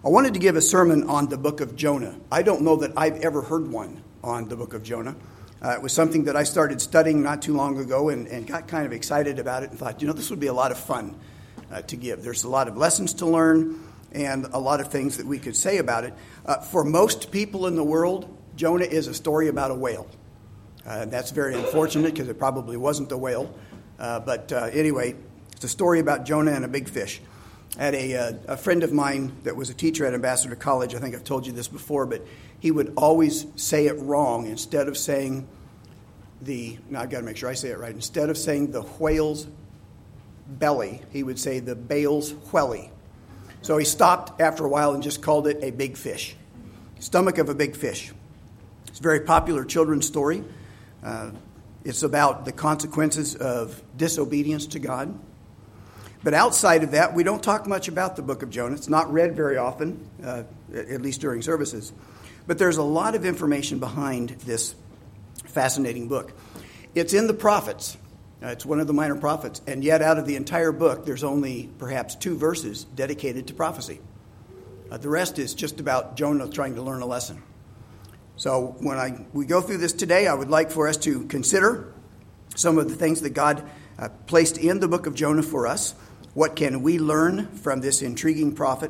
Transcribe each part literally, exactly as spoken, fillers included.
I wanted to give a sermon on the book of Jonah. I don't know that I've ever heard one on the book of Jonah. Uh, it was something that I started studying not too long ago and, and got kind of excited about it and thought, you know, this would be a lot of fun uh, to give. There's a lot of lessons to learn and a lot of things that we could say about it. Uh, for most people in the world, Jonah is a story about a whale. Uh, that's very unfortunate because it probably wasn't a whale. Uh, but uh, anyway, it's a story about Jonah and a big fish. I had a, uh, a friend of mine that was a teacher at Ambassador College. I think I've told you this before, but he would always say it wrong. Instead of saying the, now I've got to make sure I say it right. Instead of saying the whale's belly, he would say the bale's whelly. So he stopped after a while and just called it a big fish. Stomach of a big fish. It's a very popular children's story. Uh, it's about the consequences of disobedience to God. But outside of that, we don't talk much about the book of Jonah. It's not read very often, uh, at least during services. But there's a lot of information behind this fascinating book. It's in the prophets. Uh, it's one of the minor prophets. And yet out of the entire book, there's only perhaps two verses dedicated to prophecy. Uh, the rest is just about Jonah trying to learn a lesson. So when I we go through this today, I would like for us to consider some of the things that God uh, placed in the book of Jonah for us. What can we learn from this intriguing prophet?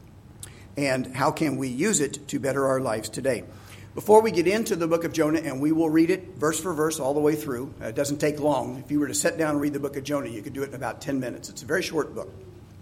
And how can we use it to better our lives today? Before we get into the book of Jonah, and we will read it verse for verse all the way through. Uh, it doesn't take long. If you were to sit down and read the book of Jonah, you could do it in about ten minutes. It's a very short book.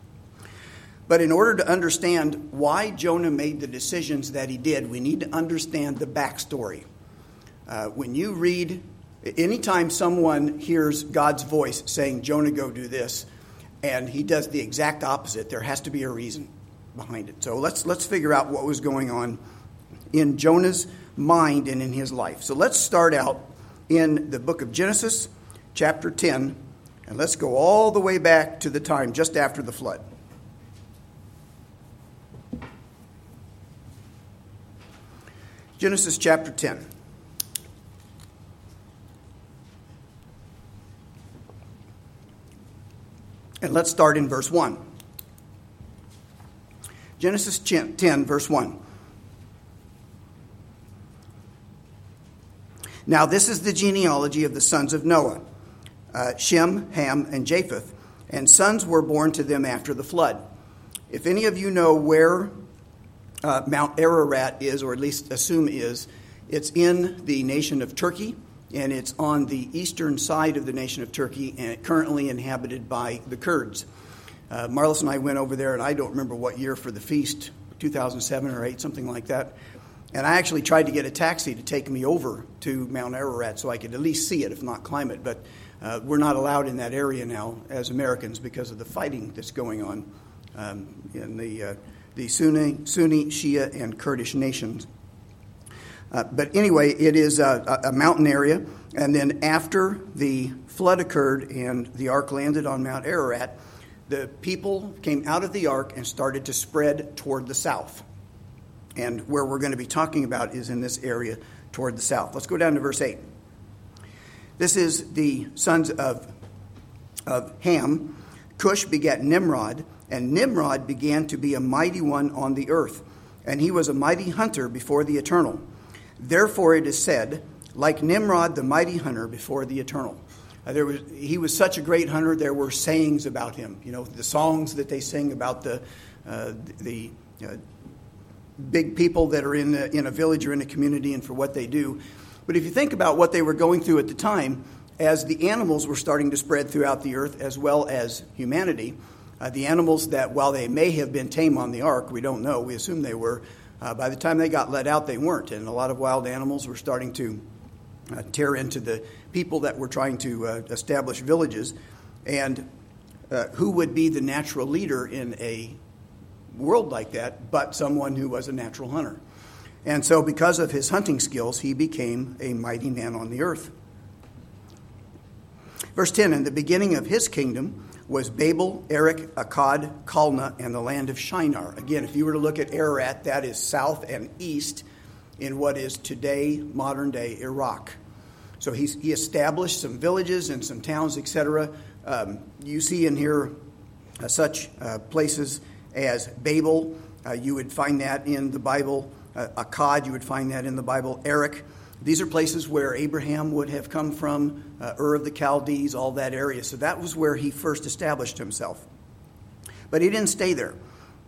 But in order to understand why Jonah made the decisions that he did, we need to understand the backstory. Uh, when you read, anytime someone hears God's voice saying, Jonah, go do this, and he does the exact opposite, there has to be a reason behind it. So let's let's figure out what was going on in Jonah's mind and in his life. So let's start out in the book of Genesis, chapter ten, and let's go all the way back to the time just after the flood. Genesis chapter ten. And let's start in verse one. Genesis ten, verse one. Now this is the genealogy of the sons of Noah, uh, Shem, Ham, and Japheth, and sons were born to them after the flood. If any of you know where uh, Mount Ararat is, or at least assume is, it's in the nation of Turkey, and it's on the eastern side of the nation of Turkey, and it's currently inhabited by the Kurds. Uh, Marlis and I went over there, and I don't remember what year for the feast, two thousand seven or eight, something like that. And I actually tried to get a taxi to take me over to Mount Ararat so I could at least see it, if not climb it. But uh, we're not allowed in that area now as Americans because of the fighting that's going on um, in the uh, the Sunni, Sunni, Shia, and Kurdish nations. Uh, but anyway, it is a, a mountain area. And then after the flood occurred and the ark landed on Mount Ararat, the people came out of the ark and started to spread toward the south. And where we're going to be talking about is in this area toward the south. Let's go down to verse eight. This is the sons of, of Ham. Cush begat Nimrod, and Nimrod began to be a mighty one on the earth. And he was a mighty hunter before the Eternal. Therefore it is said, like Nimrod, the mighty hunter before the Eternal. Uh, there was he was such a great hunter. There were sayings about him. You know, the songs that they sing about the uh, the uh, big people that are in a, in a village or in a community and for what they do. But if you think about what they were going through at the time, as the animals were starting to spread throughout the earth as well as humanity, uh, the animals that, while they may have been tame on the ark, we don't know, we assume they were, uh, by the time they got let out, they weren't. And a lot of wild animals were starting to uh, tear into the people that were trying to uh, establish villages. And uh, who would be the natural leader in a world like that but someone who was a natural hunter? And so because of his hunting skills, he became a mighty man on the earth. Verse ten, in the beginning of his kingdom was Babel, Erech, Akkad, Calneh, and the land of Shinar. Again, if you were to look at Ararat, that is south and east in what is today modern-day Iraq. So he's, he established some villages and some towns, et cetera. Um, you see in here uh, such uh, places as Babel, Uh, you would find that in the Bible. Uh, Akkad, you would find that in the Bible. Erech. These are places where Abraham would have come from, uh, Ur of the Chaldees, all that area. So that was where he first established himself. But he didn't stay there.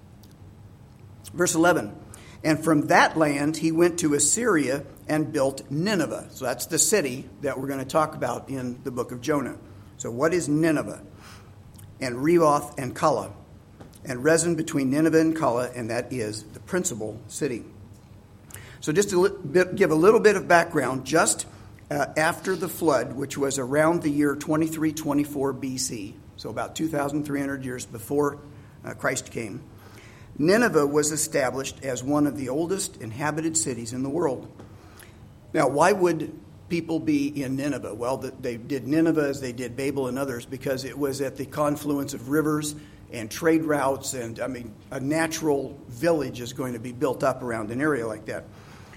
Verse eleven, and from that land he went to Assyria and built Nineveh. So that's the city that we're going to talk about in the book of Jonah. So what is Nineveh? And Rehoboth and Calah, and Rezin between Nineveh and Calah, and that is the principal city. So just to give a little bit of background, just uh, after the flood, which was around the year twenty-three twenty-four B C, so about two thousand three hundred years before uh, Christ came, Nineveh was established as one of the oldest inhabited cities in the world. Now, why would people be in Nineveh? Well, they did Nineveh as they did Babel and others because it was at the confluence of rivers and trade routes, and I mean, a natural village is going to be built up around an area like that.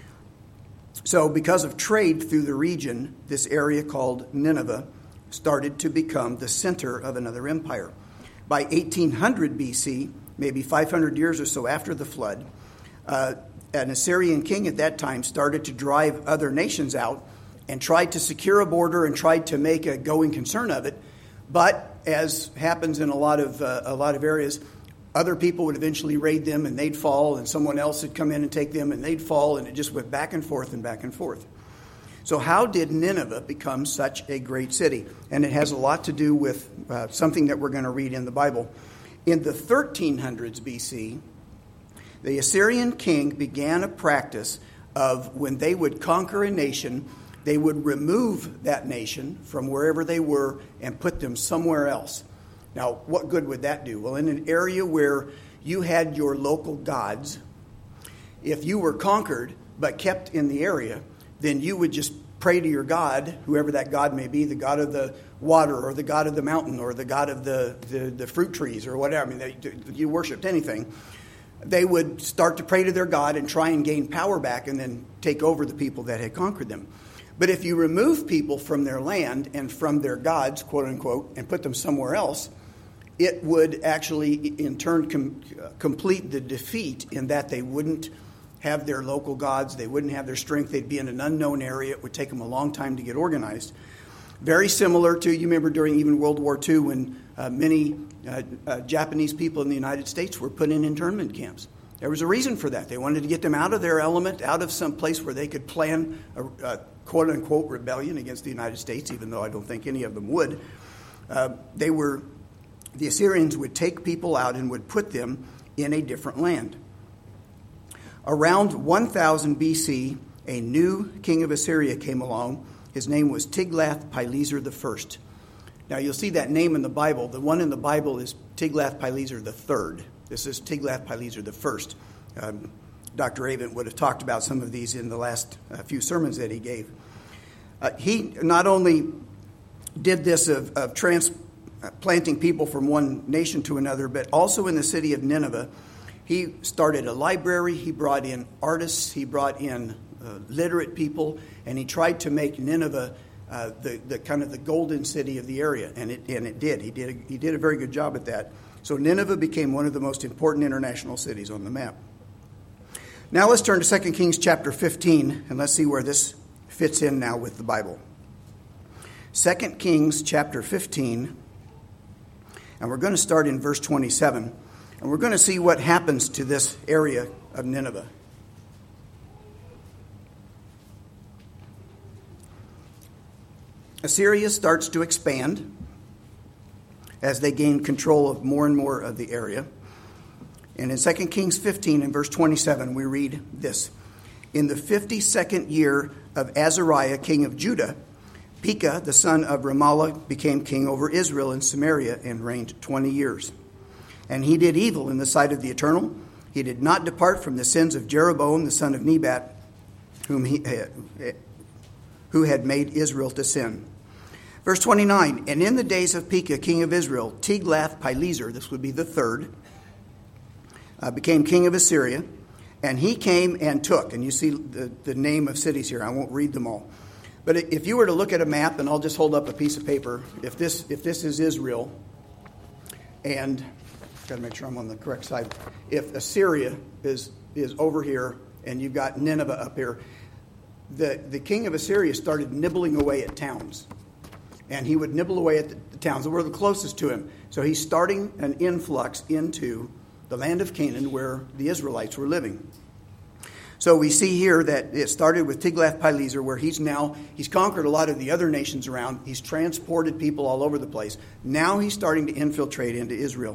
So because of trade through the region, this area called Nineveh started to become the center of another empire. By eighteen hundred B C, maybe five hundred years or so after the flood, uh, an Assyrian king at that time started to drive other nations out and tried to secure a border and tried to make a going concern of it. But as happens in a lot of uh, a lot of areas, other people would eventually raid them and they'd fall, and someone else would come in and take them and they'd fall, and it just went back and forth and back and forth. So how did Nineveh become such a great city? And it has a lot to do with uh, something that we're going to read in the Bible. In the thirteen hundreds B C, the Assyrian king began a practice of when they would conquer a nation, they would remove that nation from wherever they were and put them somewhere else. Now, what good would that do? Well, in an area where you had your local gods, if you were conquered but kept in the area, then you would just pray to your God, whoever that God may be, the God of the water or the God of the mountain or the God of the, the, the fruit trees or whatever. I mean, they, you worshipped anything. They would start to pray to their God and try and gain power back and then take over the people that had conquered them. But if you remove people from their land and from their gods, quote unquote, and put them somewhere else, it would actually in turn com- complete the defeat in that they wouldn't have their local gods, they wouldn't have their strength, they'd be in an unknown area, it would take them a long time to get organized. Very similar to, you remember during even World War Two when uh, many uh, uh, Japanese people in the United States were put in internment camps. There was a reason for that. They wanted to get them out of their element, out of some place where they could plan a, a quote-unquote rebellion against the United States, even though I don't think any of them would. Uh, they were, the Assyrians would take people out and would put them in a different land. Around one thousand B C, a new king of Assyria came along. His name was Tiglath-Pileser the First. Now, you'll see that name in the Bible. The one in the Bible is Tiglath-Pileser the Third. This is Tiglath-Pileser the First. Um, Doctor Avent would have talked about some of these in the last uh, few sermons that he gave. Uh, he not only did this of, of transplanting people from one nation to another, but also in the city of Nineveh, he started a library, he brought in artists, he brought in uh, literate people, and he tried to make Nineveh uh, the, the kind of the golden city of the area, and it and it did. He did a, he did a very good job at that. So Nineveh became one of the most important international cities on the map. Now let's turn to Second Kings chapter fifteen, and let's see where this fits in now with the Bible. Second Kings chapter fifteen, and we're going to start in verse twenty-seven. And we're going to see what happens to this area of Nineveh. Assyria starts to expand as they gain control of more and more of the area. And in Second Kings fifteen and verse twenty-seven, we read this. In the fifty-second year of Azariah, king of Judah, Pekah, the son of Remaliah, became king over Israel and Samaria and reigned twenty years. And he did evil in the sight of the Eternal. He did not depart from the sins of Jeroboam, the son of Nebat, whom he had, who had made Israel to sin. Verse twenty-nine, and in the days of Pekah, king of Israel, Tiglath-Pileser, this would be the third, uh, became king of Assyria. And he came and took, and you see the, the name of cities here. I won't read them all. But if you were to look at a map, and I'll just hold up a piece of paper, if this if this is Israel, and got to make sure I'm on the correct side. If Assyria is is over here and you've got Nineveh up here, the, the king of Assyria started nibbling away at towns. And he would nibble away at the, the towns that were the closest to him. So he's starting an influx into the land of Canaan where the Israelites were living. So we see here that it started with Tiglath-Pileser, where he's now, he's conquered a lot of the other nations around. He's transported people all over the place. Now he's starting to infiltrate into Israel.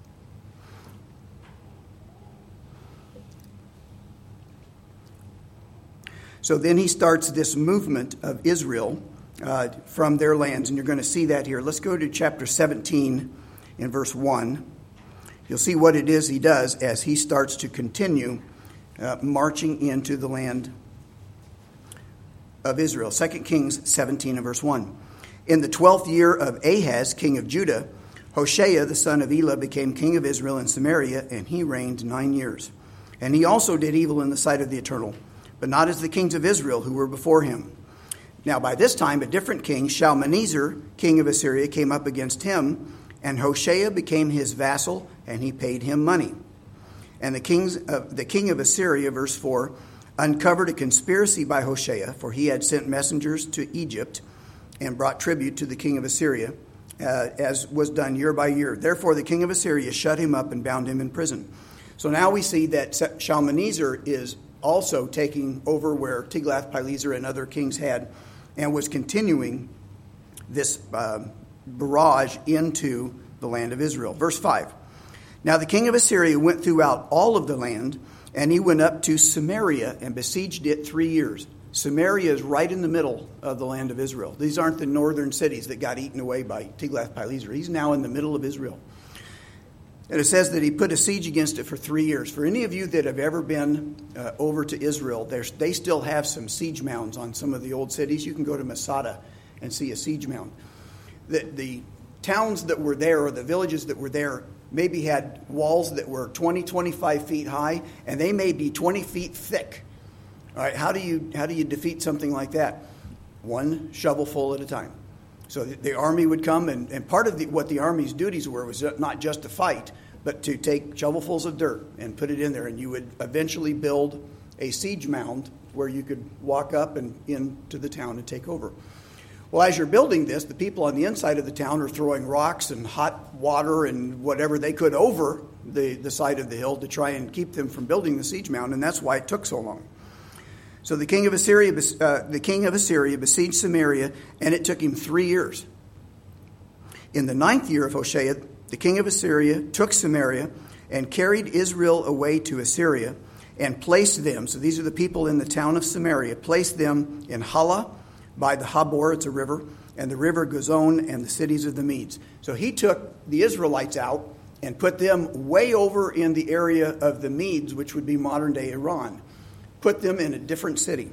So then he starts this movement of Israel uh, from their lands, and you're going to see that here. Let's go to chapter seventeen in verse one. You'll see what it is he does as he starts to continue uh, marching into the land of Israel. Second Kings seventeen and verse one. In the twelfth year of Ahaz, king of Judah, Hoshea, the son of Elah, became king of Israel in Samaria, and he reigned nine years. And he also did evil in the sight of the Eternal, but not as the kings of Israel who were before him. Now by this time a different king, Shalmaneser, king of Assyria, came up against him, and Hoshea became his vassal, and he paid him money. And the kings of, the king of Assyria, verse four, uncovered a conspiracy by Hoshea, for he had sent messengers to Egypt and brought tribute to the king of Assyria, uh, as was done year by year. Therefore the king of Assyria shut him up and bound him in prison. So now we see that Shalmaneser is also taking over where Tiglath-Pileser and other kings had, and was continuing this uh, barrage into the land of Israel. Verse five. Now the king of Assyria went throughout all of the land, and he went up to Samaria and besieged it three years. Samaria is right in the middle of the land of Israel. These aren't the northern cities that got eaten away by Tiglath-Pileser. He's now in the middle of Israel. And it says that he put a siege against it for three years. For any of you that have ever been uh, over to Israel, they still have some siege mounds on some of the old cities. You can go to Masada and see a siege mound. The, the towns that were there, or the villages that were there, maybe had walls that were twenty, twenty-five feet high, and they may be twenty feet thick. All right, how do you how do you defeat something like that? One shovelful at a time. So the, the army would come, and, and part of the, what the army's duties were was not just to fight, but to take shovelfuls of dirt and put it in there, and you would eventually build a siege mound where you could walk up and into the town and take over. Well, as you're building this, the people on the inside of the town are throwing rocks and hot water and whatever they could over the, the side of the hill to try and keep them from building the siege mound, and that's why it took so long. So the king of Assyria, uh, the king of Assyria besieged Samaria, and it took him three years. In the ninth year of Hoshea, the king of Assyria took Samaria and carried Israel away to Assyria and placed them, so these are the people in the town of Samaria, placed them in Hala by the Habor, it's a river, and the river Gozon and the cities of the Medes. So he took the Israelites out and put them way over in the area of the Medes, which would be modern-day Iran. Put them in a different city.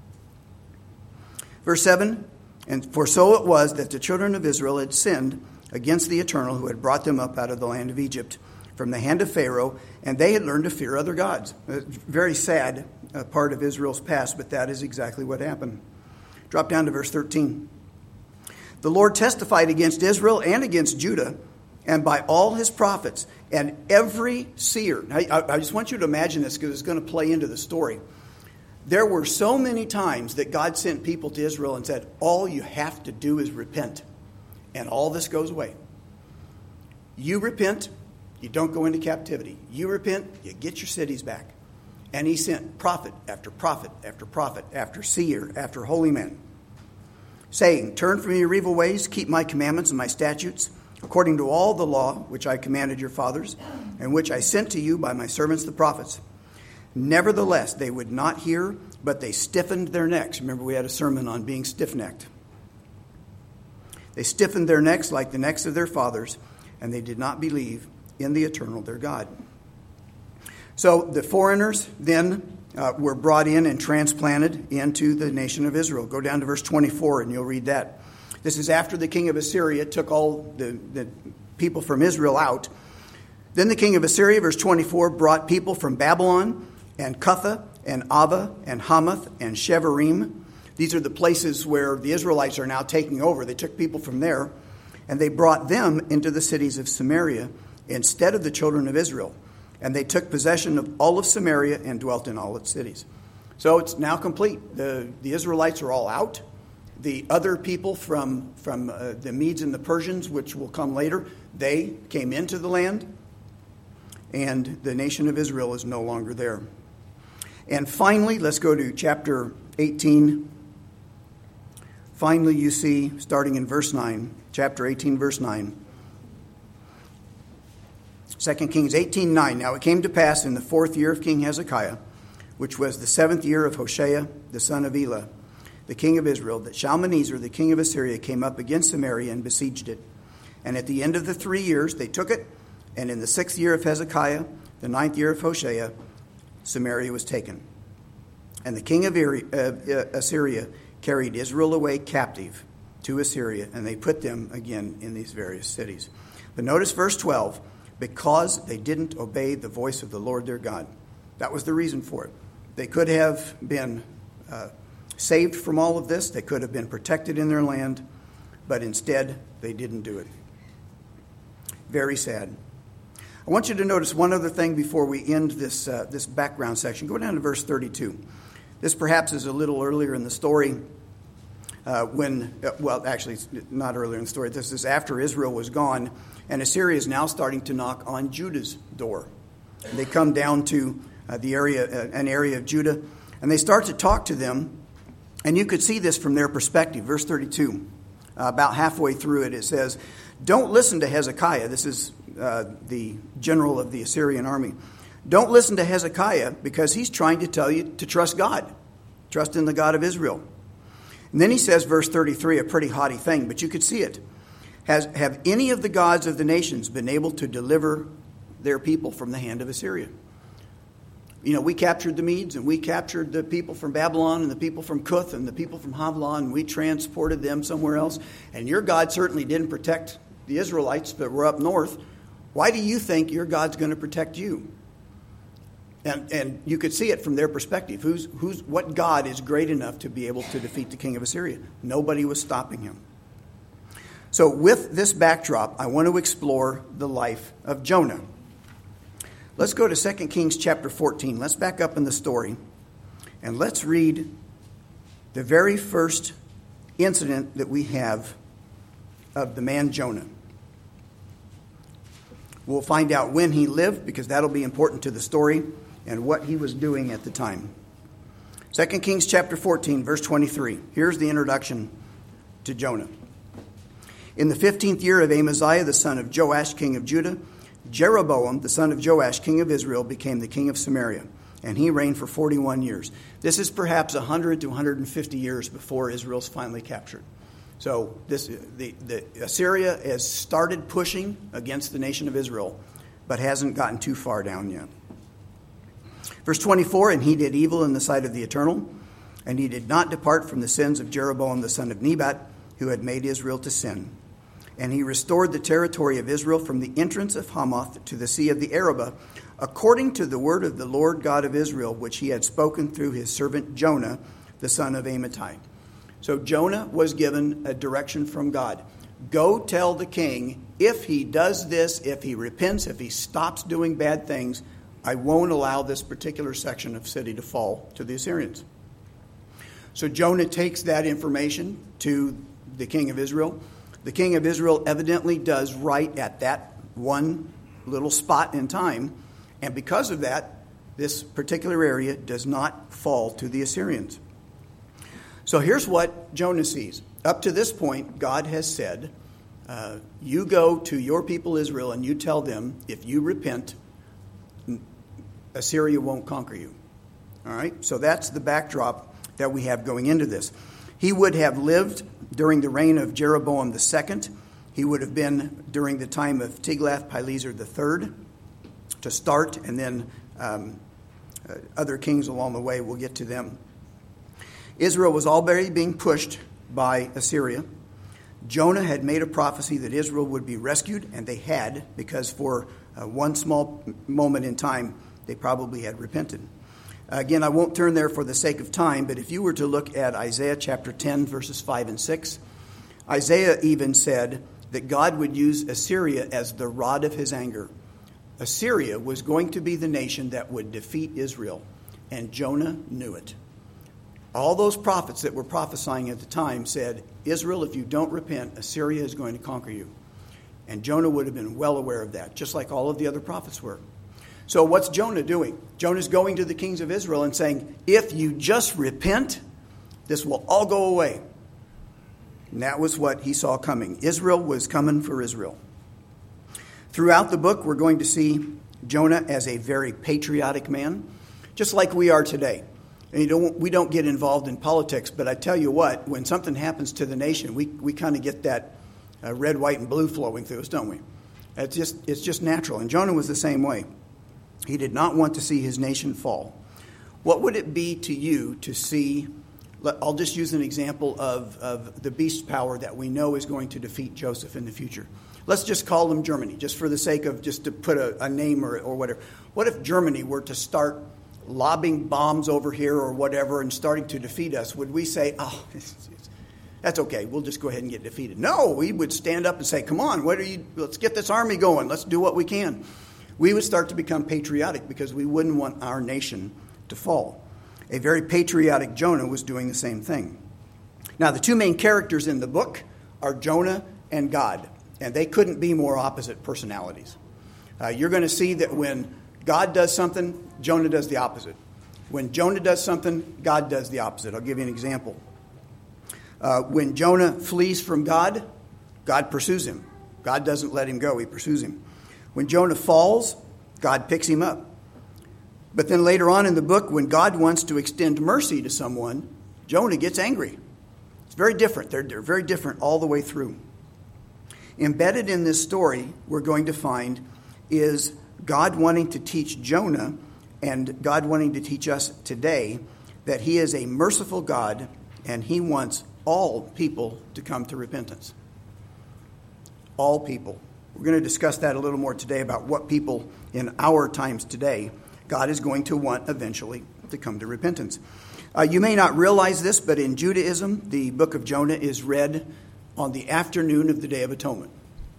Verse seven, and for so it was that the children of Israel had sinned against the Eternal, who had brought them up out of the land of Egypt from the hand of Pharaoh, and they had learned to fear other gods. A very sad uh, part of Israel's past, but that is exactly what happened. Drop down to verse thirteen. The Lord testified against Israel and against Judah, and by all his prophets, and every seer. I, I just want you to imagine this because it's going to play into the story. There were so many times that God sent people to Israel and said, all you have to do is repent, and all this goes away. You repent, you don't go into captivity. You repent, you get your cities back. And he sent prophet after prophet after prophet after seer after holy man, saying, turn from your evil ways, keep my commandments and my statutes, according to all the law which I commanded your fathers, and which I sent to you by my servants the prophets. Nevertheless, they would not hear, but they stiffened their necks. Remember, we had a sermon on being stiff-necked. They stiffened their necks like the necks of their fathers, and they did not believe in the Eternal, their God. So the foreigners then uh, were brought in and transplanted into the nation of Israel. Go down to verse twenty-four, and you'll read that. This is after the king of Assyria took all the, the people from Israel out. Then the king of Assyria, verse twenty-four, brought people from Babylon and Cutha and Ava and Hamath and Shevarim. These are the places where the Israelites are now taking over. They took people from there, and they brought them into the cities of Samaria instead of the children of Israel. And they took possession of all of Samaria and dwelt in all its cities. So it's now complete. The, the Israelites are all out. The other people from, from uh, the Medes and the Persians, which will come later, they came into the land. And the nation of Israel is no longer there. And finally, let's go to chapter eighteen. Finally, you see, starting in verse nine, chapter eighteen, verse nine. Second Kings eighteen nine. Now it came to pass in the fourth year of King Hezekiah, which was the seventh year of Hoshea, the son of Elah, the king of Israel, that Shalmaneser, the king of Assyria, came up against Samaria and besieged it. And at the end of the three years, they took it. And in the sixth year of Hezekiah, the ninth year of Hoshea, Samaria was taken. And the king of Assyria carried Israel away captive to Assyria, and they put them again in these various cities. But notice verse twelve, because they didn't obey the voice of the Lord their God. That was the reason for it. They could have been uh, saved from all of this. They could have been protected in their land, but instead they didn't do it. Very sad. I want you to notice one other thing before we end this uh, this background section. Go down to verse thirty-two. This perhaps is a little earlier in the story uh, when, uh, well, actually, it's not earlier in the story. This is after Israel was gone, and Assyria is now starting to knock on Judah's door. They come down to uh, the area, uh, an area of Judah, and they start to talk to them, and you could see this from their perspective. Verse thirty-two, uh, about halfway through it, it says, "Don't listen to Hezekiah." This is uh, the general of the Assyrian army. "Don't listen to Hezekiah because he's trying to tell you to trust God. Trust in the God of Israel." And then he says, verse thirty-three, a pretty haughty thing, but you could see it. Has, have any of the gods of the nations been able to deliver their people from the hand of Assyria? You know, we captured the Medes, and we captured the people from Babylon, and the people from Cuth, and the people from Havilah, and we transported them somewhere else. And your God certainly didn't protect the Israelites that were up north. Why do you think your God's going to protect you? And, and you could see it from their perspective. Who's, who's, what God is great enough to be able to defeat the king of Assyria? Nobody was stopping him. So with this backdrop, I want to explore the life of Jonah. Let's go to Second Kings chapter fourteen. Let's back up in the story, and let's read the very first incident that we have of the man Jonah. We'll find out when he lived, because that'll be important to the story, and what he was doing at the time. Second Kings chapter fourteen, verse twenty-three. Here's the introduction to Jonah. In the fifteenth year of Amaziah, the son of Joash, king of Judah, Jeroboam, the son of Joash, king of Israel, became the king of Samaria, and he reigned for forty-one years. This is perhaps one hundred to one hundred fifty years before Israel's finally captured. So this, the, the Assyria has started pushing against the nation of Israel, but hasn't gotten too far down yet. Verse twenty-four, and he did evil in the sight of the Eternal, and he did not depart from the sins of Jeroboam the son of Nebat, who had made Israel to sin. And he restored the territory of Israel from the entrance of Hamath to the sea of the Arabah, according to the word of the Lord God of Israel, which he had spoken through his servant Jonah, the son of Amittai. So Jonah was given a direction from God. Go tell the king, if he does this, if he repents, if he stops doing bad things, I won't allow this particular section of city to fall to the Assyrians. So Jonah takes that information to the king of Israel. The king of Israel evidently does right at that one little spot in time. And because of that, this particular area does not fall to the Assyrians. So here's what Jonah sees. Up to this point, God has said, uh, you go to your people Israel and you tell them, if you repent, Assyria won't conquer you. All right? So that's the backdrop that we have going into this. He would have lived during the reign of Jeroboam the second. He would have been during the time of Tiglath-Pileser the third to start, and then um, uh, other kings along the way. We'll get to them. Israel was already being pushed by Assyria. Jonah had made a prophecy that Israel would be rescued, and they had, because for uh, one small moment in time, they probably had repented. Again, I won't turn there for the sake of time, but if you were to look at Isaiah chapter ten, verses five and six, Isaiah even said that God would use Assyria as the rod of his anger. Assyria was going to be the nation that would defeat Israel, and Jonah knew it. All those prophets that were prophesying at the time said, Israel, if you don't repent, Assyria is going to conquer you. And Jonah would have been well aware of that, just like all of the other prophets were. So what's Jonah doing? Jonah's going to the kings of Israel and saying, if you just repent, this will all go away. And that was what he saw coming. Israel was coming for Israel. Throughout the book, we're going to see Jonah as a very patriotic man, just like we are today. And you don't, we don't get involved in politics, but I tell you what, when something happens to the nation, we, we kind of get that uh, red, white, and blue flowing through us, don't we? It's just, it's just natural. And Jonah was the same way. He did not want to see his nation fall. What would it be to you to see, I'll just use an example of, of the beast power that we know is going to defeat Joseph in the future. Let's just call them Germany, just for the sake of just to put a, a name or, or whatever. What if Germany were to start lobbing bombs over here or whatever and starting to defeat us? Would we say, oh, it's, it's, that's okay, we'll just go ahead and get defeated? No, we would stand up and say, come on, what are you? Let's get this army going. Let's do what we can. We would start to become patriotic because we wouldn't want our nation to fall. A very patriotic Jonah was doing the same thing. Now, the two main characters in the book are Jonah and God, and they couldn't be more opposite personalities. Uh, you're going to see that when God does something, Jonah does the opposite. When Jonah does something, God does the opposite. I'll give you an example. Uh, when Jonah flees from God, God pursues him. God doesn't let him go. He pursues him. When Jonah falls, God picks him up. But then later on in the book, when God wants to extend mercy to someone, Jonah gets angry. It's very different. They're, they're very different all the way through. Embedded in this story, we're going to find, is God wanting to teach Jonah and God wanting to teach us today that he is a merciful God and he wants all people to come to repentance. All people. We're going to discuss that a little more today about what people in our times today God is going to want eventually to come to repentance. Uh, you may not realize this, but in Judaism, the book of Jonah is read on the afternoon of the Day of Atonement.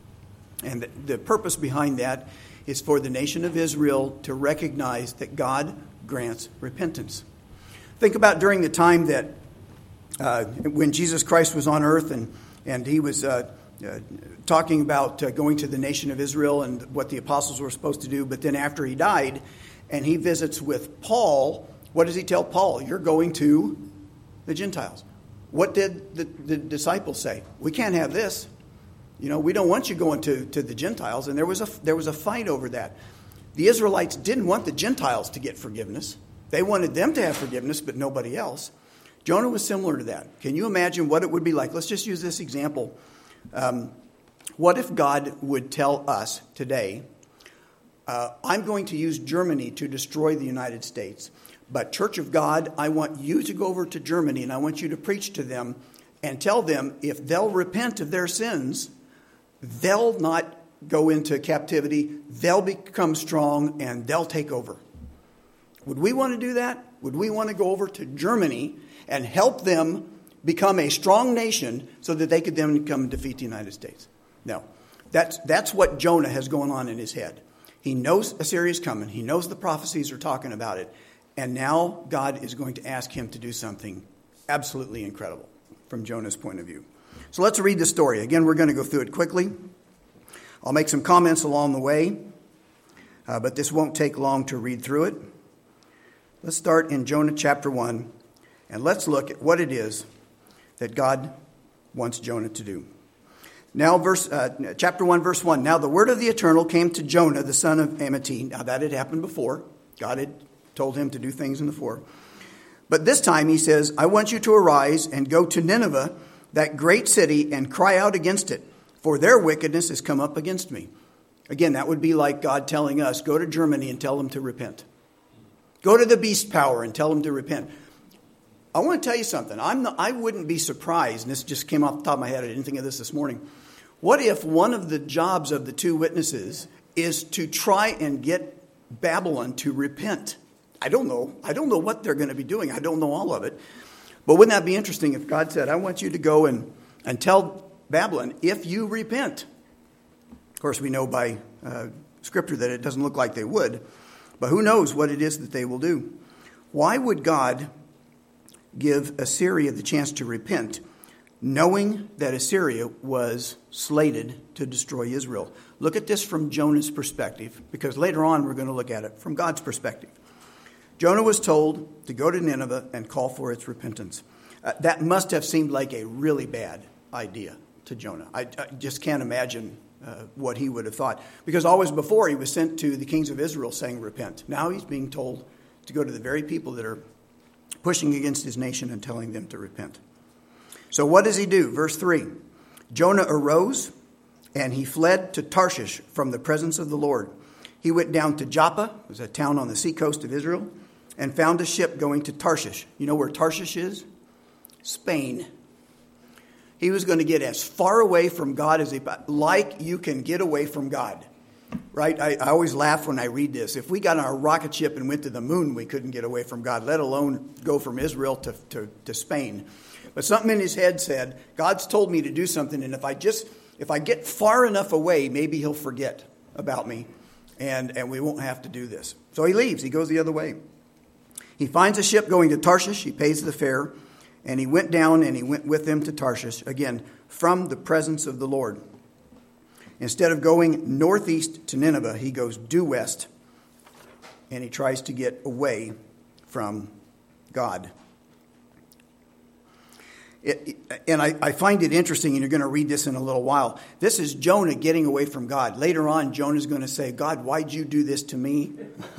And the, the purpose behind that is for the nation of Israel to recognize that God grants repentance. Think about during the time that uh, when Jesus Christ was on earth and, and he was uh, uh, talking about uh, going to the nation of Israel and what the apostles were supposed to do, but then after he died and he visits with Paul, what does he tell Paul? You're going to the Gentiles. What did the, the disciples say? We can't have this. You know, we don't want you going to, to the Gentiles. And there was a there was a fight over that. The Israelites didn't want the Gentiles to get forgiveness. They wanted them to have forgiveness, but nobody else. Jonah was similar to that. Can you imagine what it would be like? Let's just use this example. Um, what if God would tell us today, uh, I'm going to use Germany to destroy the United States. But Church of God, I want you to go over to Germany and I want you to preach to them and tell them if they'll repent of their sins, they'll not go into captivity, they'll become strong, and they'll take over. Would we want to do that? Would we want to go over to Germany and help them become a strong nation so that they could then come and defeat the United States? No. That's, that's what Jonah has going on in his head. He knows Assyria is coming. He knows the prophecies are talking about it. And now God is going to ask him to do something absolutely incredible from Jonah's point of view. So let's read the story. Again, we're going to go through it quickly. I'll make some comments along the way, uh, but this won't take long to read through it. Let's start in Jonah chapter one, and let's look at what it is that God wants Jonah to do. Now, verse uh, chapter one, verse one. Now the word of the Eternal came to Jonah, the son of Amittai. Now that had happened before. God had told him to do things in the fore. But this time he says, I want you to arise and go to Nineveh, that great city, and cry out against it, for their wickedness has come up against me. Again, that would be like God telling us, go to Germany and tell them to repent. Go to the beast power and tell them to repent. I want to tell you something. I'm not, I wouldn't be surprised, and this just came off the top of my head. I didn't think of this this morning. What if one of the jobs of the two witnesses is to try and get Babylon to repent? I don't know. I don't know what they're going to be doing. I don't know all of it. But wouldn't that be interesting if God said, I want you to go and, and tell Babylon, if you repent. Of course, we know by uh, Scripture that it doesn't look like they would. But who knows what it is that they will do. Why would God give Assyria the chance to repent, knowing that Assyria was slated to destroy Israel? Look at this from Jonah's perspective, because later on we're going to look at it from God's perspective. Jonah was told to go to Nineveh and call for its repentance. Uh, that must have seemed like a really bad idea to Jonah. I, I just can't imagine uh, what he would have thought. Because always before he was sent to the kings of Israel saying, repent. Now he's being told to go to the very people that are pushing against his nation and telling them to repent. So what does he do? Verse three, Jonah arose and he fled to Tarshish from the presence of the Lord. He went down to Joppa, it was a town on the seacoast of Israel, and found a ship going to Tarshish. You know where Tarshish is? Spain. He was going to get as far away from God as he, like you can get away from God, right? I, I always laugh when I read this. If we got on a rocket ship and went to the moon, we couldn't get away from God, let alone go from Israel to, to, to Spain. But something in his head said, God's told me to do something, and if I just, if I get far enough away, maybe he'll forget about me, and, and we won't have to do this. So he leaves. He goes the other way. He finds a ship going to Tarshish. He pays the fare. And he went down and he went with them to Tarshish, again, from the presence of the Lord. Instead of going northeast to Nineveh, he goes due west, and he tries to get away from God. It, and I, I find it interesting, and you're going to read this in a little while. This is Jonah getting away from God. Later on, Jonah's going to say, God, why'd you do this to me?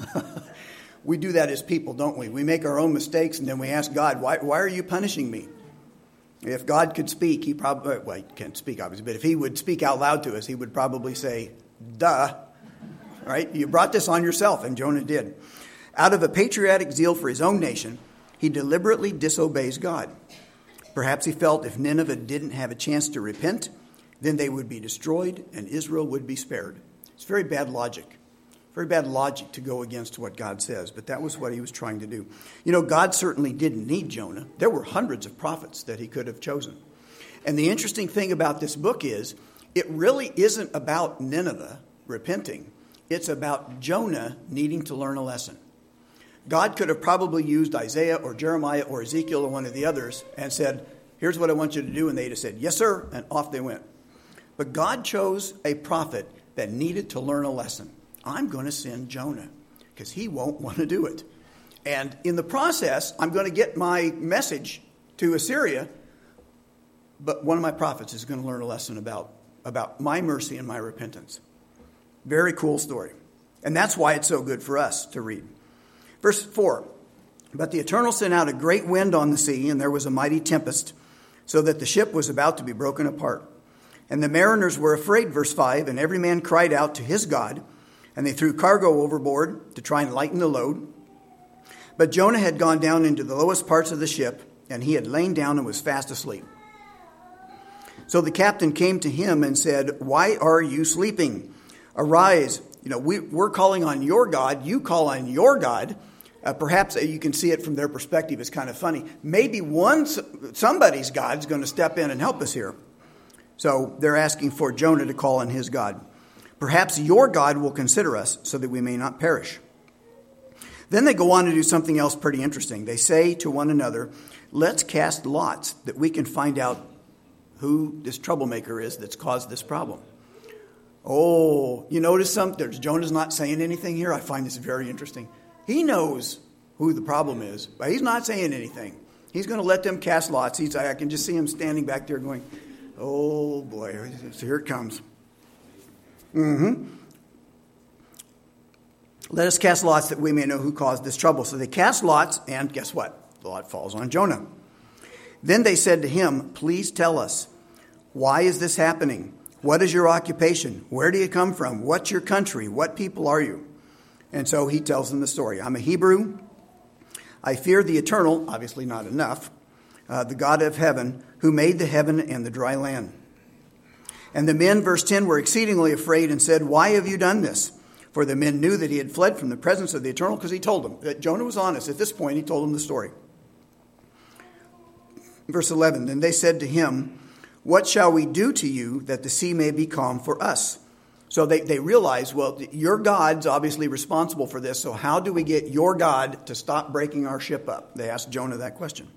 We do that as people, don't we? We make our own mistakes, and then we ask God, why, why are you punishing me? If God could speak, he probably, well, he can't speak, obviously, but if he would speak out loud to us, he would probably say, duh, right? You brought this on yourself, and Jonah did. Out of a patriotic zeal for his own nation, he deliberately disobeys God. Perhaps he felt if Nineveh didn't have a chance to repent, then they would be destroyed and Israel would be spared. It's very bad logic. Very bad logic to go against what God says, but that was what he was trying to do. You know, God certainly didn't need Jonah. There were hundreds of prophets that he could have chosen. And the interesting thing about this book is, it really isn't about Nineveh repenting. It's about Jonah needing to learn a lesson. God could have probably used Isaiah or Jeremiah or Ezekiel or one of the others and said, here's what I want you to do. And they'd have said, yes, sir. And off they went. But God chose a prophet that needed to learn a lesson. I'm going to send Jonah because he won't want to do it. And in the process, I'm going to get my message to Assyria. But one of my prophets is going to learn a lesson about, about my mercy and my repentance. Very cool story. And that's why it's so good for us to read. Verse four, but the Eternal sent out a great wind on the sea, and there was a mighty tempest, so that the ship was about to be broken apart. And the mariners were afraid, verse five, and every man cried out to his God, and they threw cargo overboard to try and lighten the load. But Jonah had gone down into the lowest parts of the ship, and he had lain down and was fast asleep. So the captain came to him and said, why are you sleeping? Arise. You know, we, we're calling on your God. You call on your God. Uh, perhaps uh, you can see it from their perspective. It's kind of funny. Maybe one somebody's God's going to step in and help us here. So they're asking for Jonah to call on his God. Perhaps your God will consider us so that we may not perish. Then they go on to do something else pretty interesting. They say to one another, let's cast lots that we can find out who this troublemaker is that's caused this problem. Oh, you notice something? Jonah's not saying anything here. I find this very interesting. He knows who the problem is, but he's not saying anything. He's going to let them cast lots. He's, I can just see him standing back there going, oh boy, so here it comes. Mm-hmm. Let us cast lots that we may know who caused this trouble. So they cast lots, and guess what? The lot falls on Jonah. Then they said to him, please tell us, why is this happening? What is your occupation? Where do you come from? What's your country? What people are you? And so he tells them the story. I'm a Hebrew. I fear the Eternal, obviously not enough, uh, the God of heaven, who made the heaven and the dry land. And the men, verse ten, were exceedingly afraid and said, why have you done this? For the men knew that he had fled from the presence of the Eternal, because he told them. That Jonah was honest. At this point, he told them the story. Verse eleven, then they said to him, what shall we do to you that the sea may be calm for us? So they, they realize, well, your God's obviously responsible for this, so how do we get your God to stop breaking our ship up? They asked Jonah that question.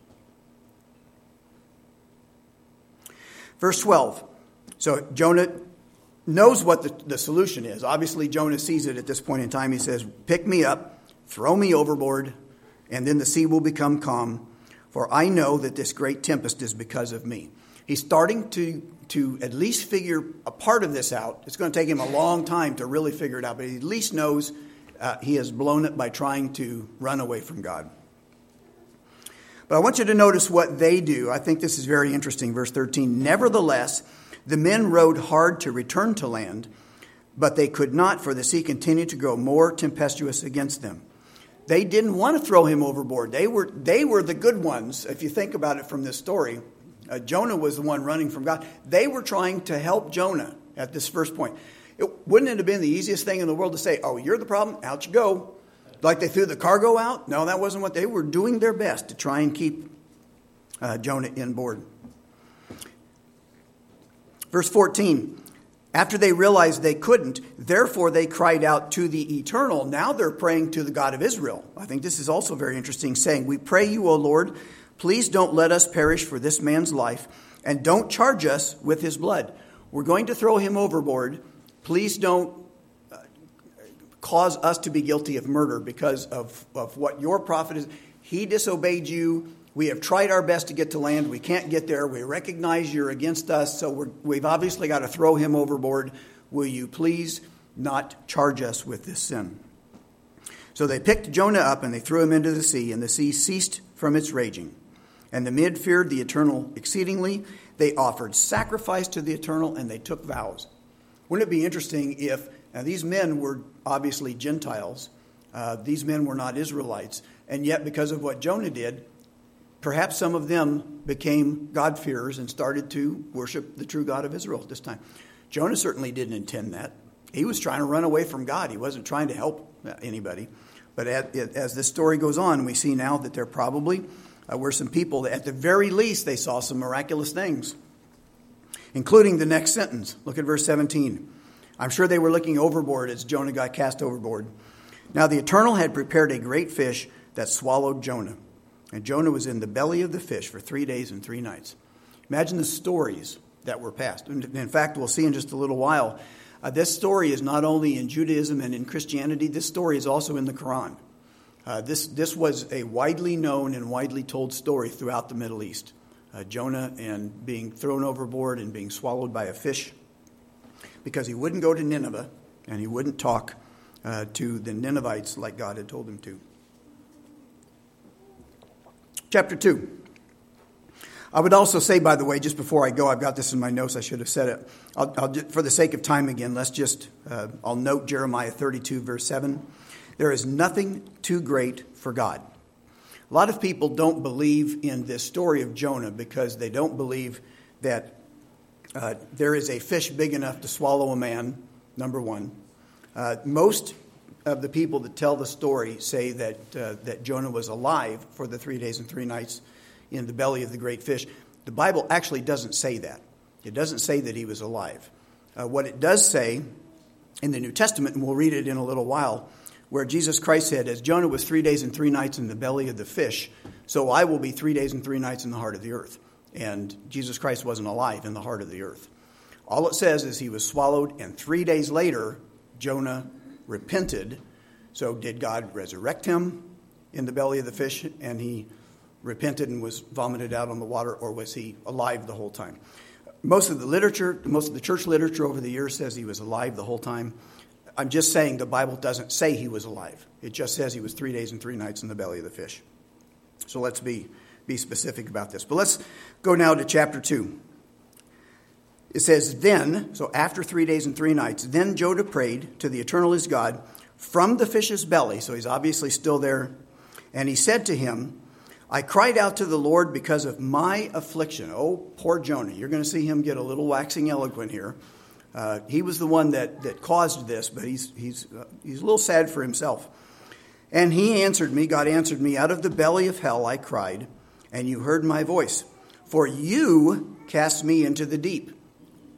Verse twelve. So Jonah knows what the, the solution is. Obviously, Jonah sees it at this point in time. He says, pick me up, throw me overboard, and then the sea will become calm, for I know that this great tempest is because of me. He's starting to, to at least figure a part of this out. It's going to take him a long time to really figure it out, but he at least knows uh, he has blown it by trying to run away from God. But I want you to notice what they do. I think this is very interesting. Verse thirteen, nevertheless, the men rowed hard to return to land, but they could not, for the sea continued to grow more tempestuous against them. They didn't want to throw him overboard. They were, they were the good ones, if you think about it from this story. Uh, Jonah was the one running from God. They were trying to help Jonah at this first point. It, wouldn't it have been the easiest thing in the world to say, oh, you're the problem, out you go. Like they threw the cargo out? No, that wasn't what they were doing their best to try and keep uh, Jonah in board. Verse fourteen, after they realized they couldn't, therefore they cried out to the Eternal. Now they're praying to the God of Israel. I think this is also very interesting, saying, we pray you, O Lord, please don't let us perish for this man's life, and don't charge us with his blood. We're going to throw him overboard. Please don't uh, cause us to be guilty of murder because of, of what your prophet is. He disobeyed you. We have tried our best to get to land. We can't get there. We recognize you're against us, so we're, we've obviously got to throw him overboard. Will you please not charge us with this sin? So they picked Jonah up and they threw him into the sea, and the sea ceased from its raging. And the men feared the Eternal exceedingly. They offered sacrifice to the Eternal, and they took vows. Wouldn't it be interesting if, now these men were obviously Gentiles. Uh, these men were not Israelites. And yet, because of what Jonah did, perhaps some of them became God-fearers and started to worship the true God of Israel at this time. Jonah certainly didn't intend that. He was trying to run away from God. He wasn't trying to help anybody. But as this story goes on, we see now that there probably uh, were some people that at the very least they saw some miraculous things, including the next sentence. Look at verse seventeen. I'm sure they were looking overboard as Jonah got cast overboard. Now the Eternal had prepared a great fish that swallowed Jonah. And Jonah was in the belly of the fish for three days and three nights. Imagine the stories that were passed. In fact, we'll see in just a little while, uh, this story is not only in Judaism and in Christianity, this story is also in the Quran. Uh, this, this was a widely known and widely told story throughout the Middle East. Uh, Jonah and being thrown overboard and being swallowed by a fish because he wouldn't go to Nineveh and he wouldn't talk uh, to the Ninevites like God had told him to. Chapter two. I would also say, by the way, just before I go, I've got this in my notes. I should have said it. I'll, I'll just, for the sake of time again, let's just, uh, I'll note Jeremiah thirty-two, verse seven. There is nothing too great for God. A lot of people don't believe in this story of Jonah because they don't believe that uh, there is a fish big enough to swallow a man, number one. Uh, most of the people that tell the story say that uh, that Jonah was alive for the three days and three nights in the belly of the great fish. The Bible actually doesn't say that. It doesn't say that he was alive. Uh, what it does say in the New Testament, and we'll read it in a little while, where Jesus Christ said, as Jonah was three days and three nights in the belly of the fish, so I will be three days and three nights in the heart of the earth. And Jesus Christ wasn't alive in the heart of the earth. All it says is he was swallowed, and three days later, Jonah repented. So did God resurrect him in the belly of the fish and he repented and was vomited out on the water, or was he alive the whole time? Most of the literature, most of the church literature over the years says he was alive the whole time. I'm just saying the Bible doesn't say he was alive. It just says he was three days and three nights in the belly of the fish. So let's be, be specific about this. But let's go now to chapter two. It says, then, so after three days and three nights, then Jonah prayed to the Eternal his God from the fish's belly. So he's obviously still there. And he said to him, I cried out to the Lord because of my affliction. Oh, poor Jonah. You're going to see him get a little waxing eloquent here. Uh, he was the one that, that caused this, but he's, he's, uh, he's a little sad for himself. And he answered me, God answered me, out of the belly of hell I cried, and you heard my voice. For you cast me into the deep.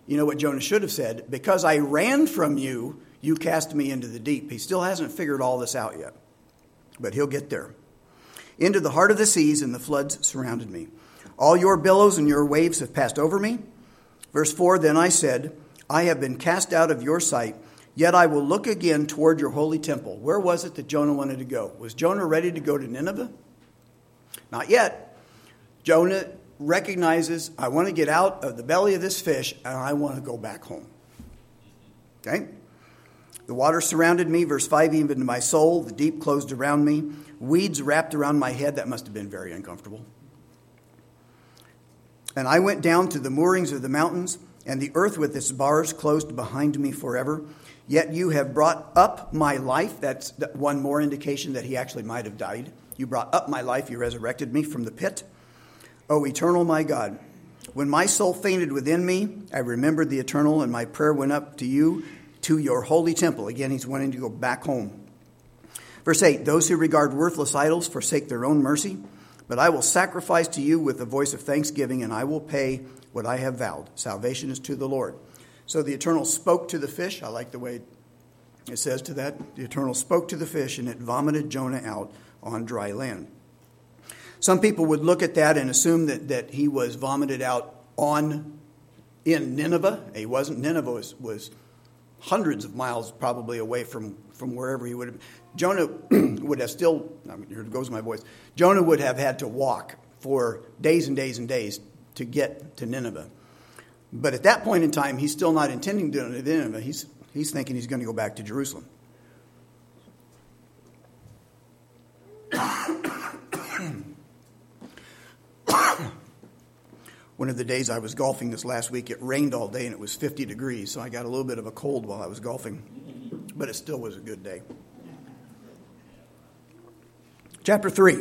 you know what Jonah should have said? Because I ran from you, you cast me into the deep. He still hasn't figured all this out yet, but he'll get there. Into the heart of the seas, and the floods surrounded me. All your billows and your waves have passed over me. Verse four, then I said, I have been cast out of your sight, yet I will look again toward your holy temple. Where was it that Jonah wanted to go? Was Jonah ready to go to Nineveh? Not yet. Jonah recognizes, I want to get out of the belly of this fish, and I want to go back home. Okay? The water surrounded me, verse five, even to my soul. The deep closed around me. Weeds wrapped around my head. That must have been very uncomfortable. And I went down to the moorings of the mountains, and the earth with its bars closed behind me forever. Yet you have brought up my life. That's one more indication that he actually might have died. You brought up my life. You resurrected me from the pit. O eternal my God, when my soul fainted within me, I remembered the eternal, and my prayer went up to you, to your holy temple. Again, he's wanting to go back home. Verse eight, those who regard worthless idols forsake their own mercy, but I will sacrifice to you with the voice of thanksgiving, and I will pay what I have vowed. Salvation is to the Lord. So the Eternal spoke to the fish. I like the way it says to that. The Eternal spoke to the fish, and it vomited Jonah out on dry land. Some people would look at that and assume that, that he was vomited out on in Nineveh. He wasn't. Nineveh was, was hundreds of miles probably away from, from wherever he would have. Jonah would have still, I mean, here goes my voice. Jonah would have had to walk for days and days and days to get to Nineveh. But at that point in time, he's still not intending to go to Nineveh. He's, he's thinking he's going to go back to Jerusalem. One of the days I was golfing this last week, it rained all day and it was fifty degrees, so I got a little bit of a cold while I was golfing, but it still was a good day. Chapter three.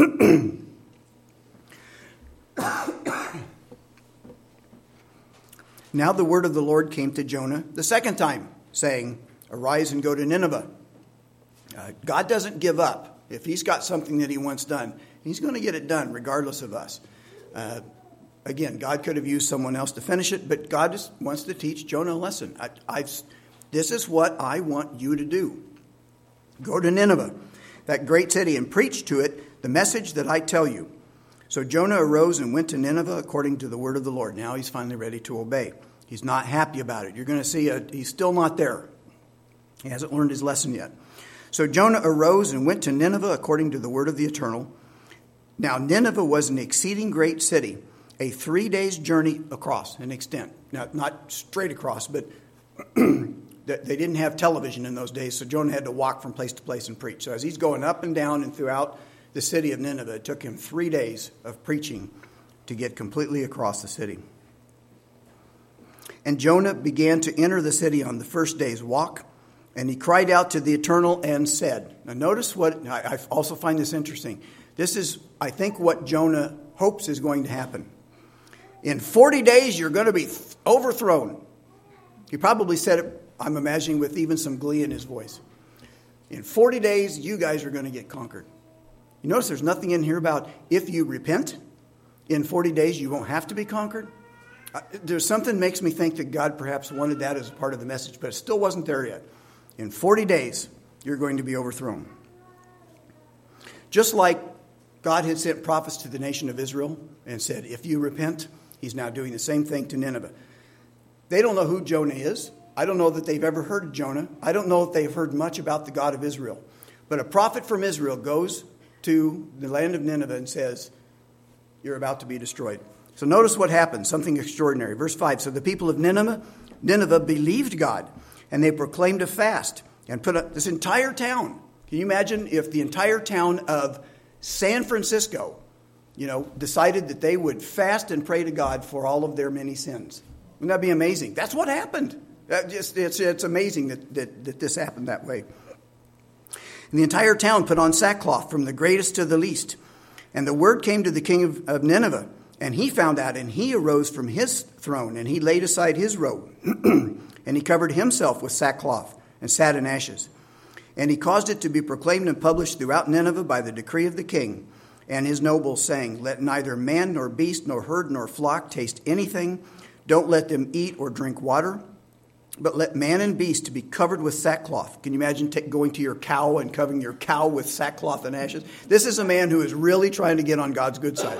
Now the word of the Lord came to Jonah the second time, saying, arise and go to Nineveh. Uh, God doesn't give up. If he's got something that he wants done, he's going to get it done regardless of us. Uh, again, God could have used someone else to finish it, but God just wants to teach Jonah a lesson. I, I've, this is what I want you to do. Go to Nineveh, that great city, and preach to it the message that I tell you. So Jonah arose and went to Nineveh according to the word of the Lord. Now he's finally ready to obey. He's not happy about it. You're going to see a, he's still not there. He hasn't learned his lesson yet. So Jonah arose and went to Nineveh according to the word of the Eternal. Now Nineveh was an exceeding great city, a three days journey across in extent. Now, not straight across, but they didn't have television in those days, so Jonah had to walk from place to place and preach. So as he's going up and down and throughout the city of Nineveh, it took him three days of preaching to get completely across the city. And Jonah began to enter the city on the first day's walk, and he cried out to the Eternal and said, now notice what, I also find this interesting. This is, I think, what Jonah hopes is going to happen. In forty days, you're going to be overthrown. He probably said it, I'm imagining, with even some glee in his voice. In forty days, you guys are going to get conquered. You notice there's nothing in here about if you repent, in forty days you won't have to be conquered. Uh, there's something that makes me think that God perhaps wanted that as a part of the message, but it still wasn't there yet. In forty days, you're going to be overthrown. Just like God had sent prophets to the nation of Israel and said, if you repent, he's now doing the same thing to Nineveh. They don't know who Jonah is. I don't know that they've ever heard of Jonah. I don't know if they've heard much about the God of Israel. But a prophet from Israel goes to the land of Nineveh and says, you're about to be destroyed. So notice what happens, something extraordinary. Verse five, so the people of Nineveh, Nineveh believed God, and they proclaimed a fast and put up this entire town. Can you imagine if the entire town of San Francisco, you know, decided that they would fast and pray to God for all of their many sins? Wouldn't that be amazing? That's what happened. That just, it's, it's amazing that, that, that this happened that way. And the entire town put on sackcloth from the greatest to the least. And the word came to the king of, of Nineveh, and he found out, and he arose from his throne, and he laid aside his robe, and he covered himself with sackcloth and sat in ashes. And he caused it to be proclaimed and published throughout Nineveh by the decree of the king and his nobles, saying, let neither man nor beast nor herd nor flock taste anything. Don't let them eat or drink water, but let man and beast be covered with sackcloth. Can you imagine t- going to your cow and covering your cow with sackcloth and ashes? This is a man who is really trying to get on God's good side.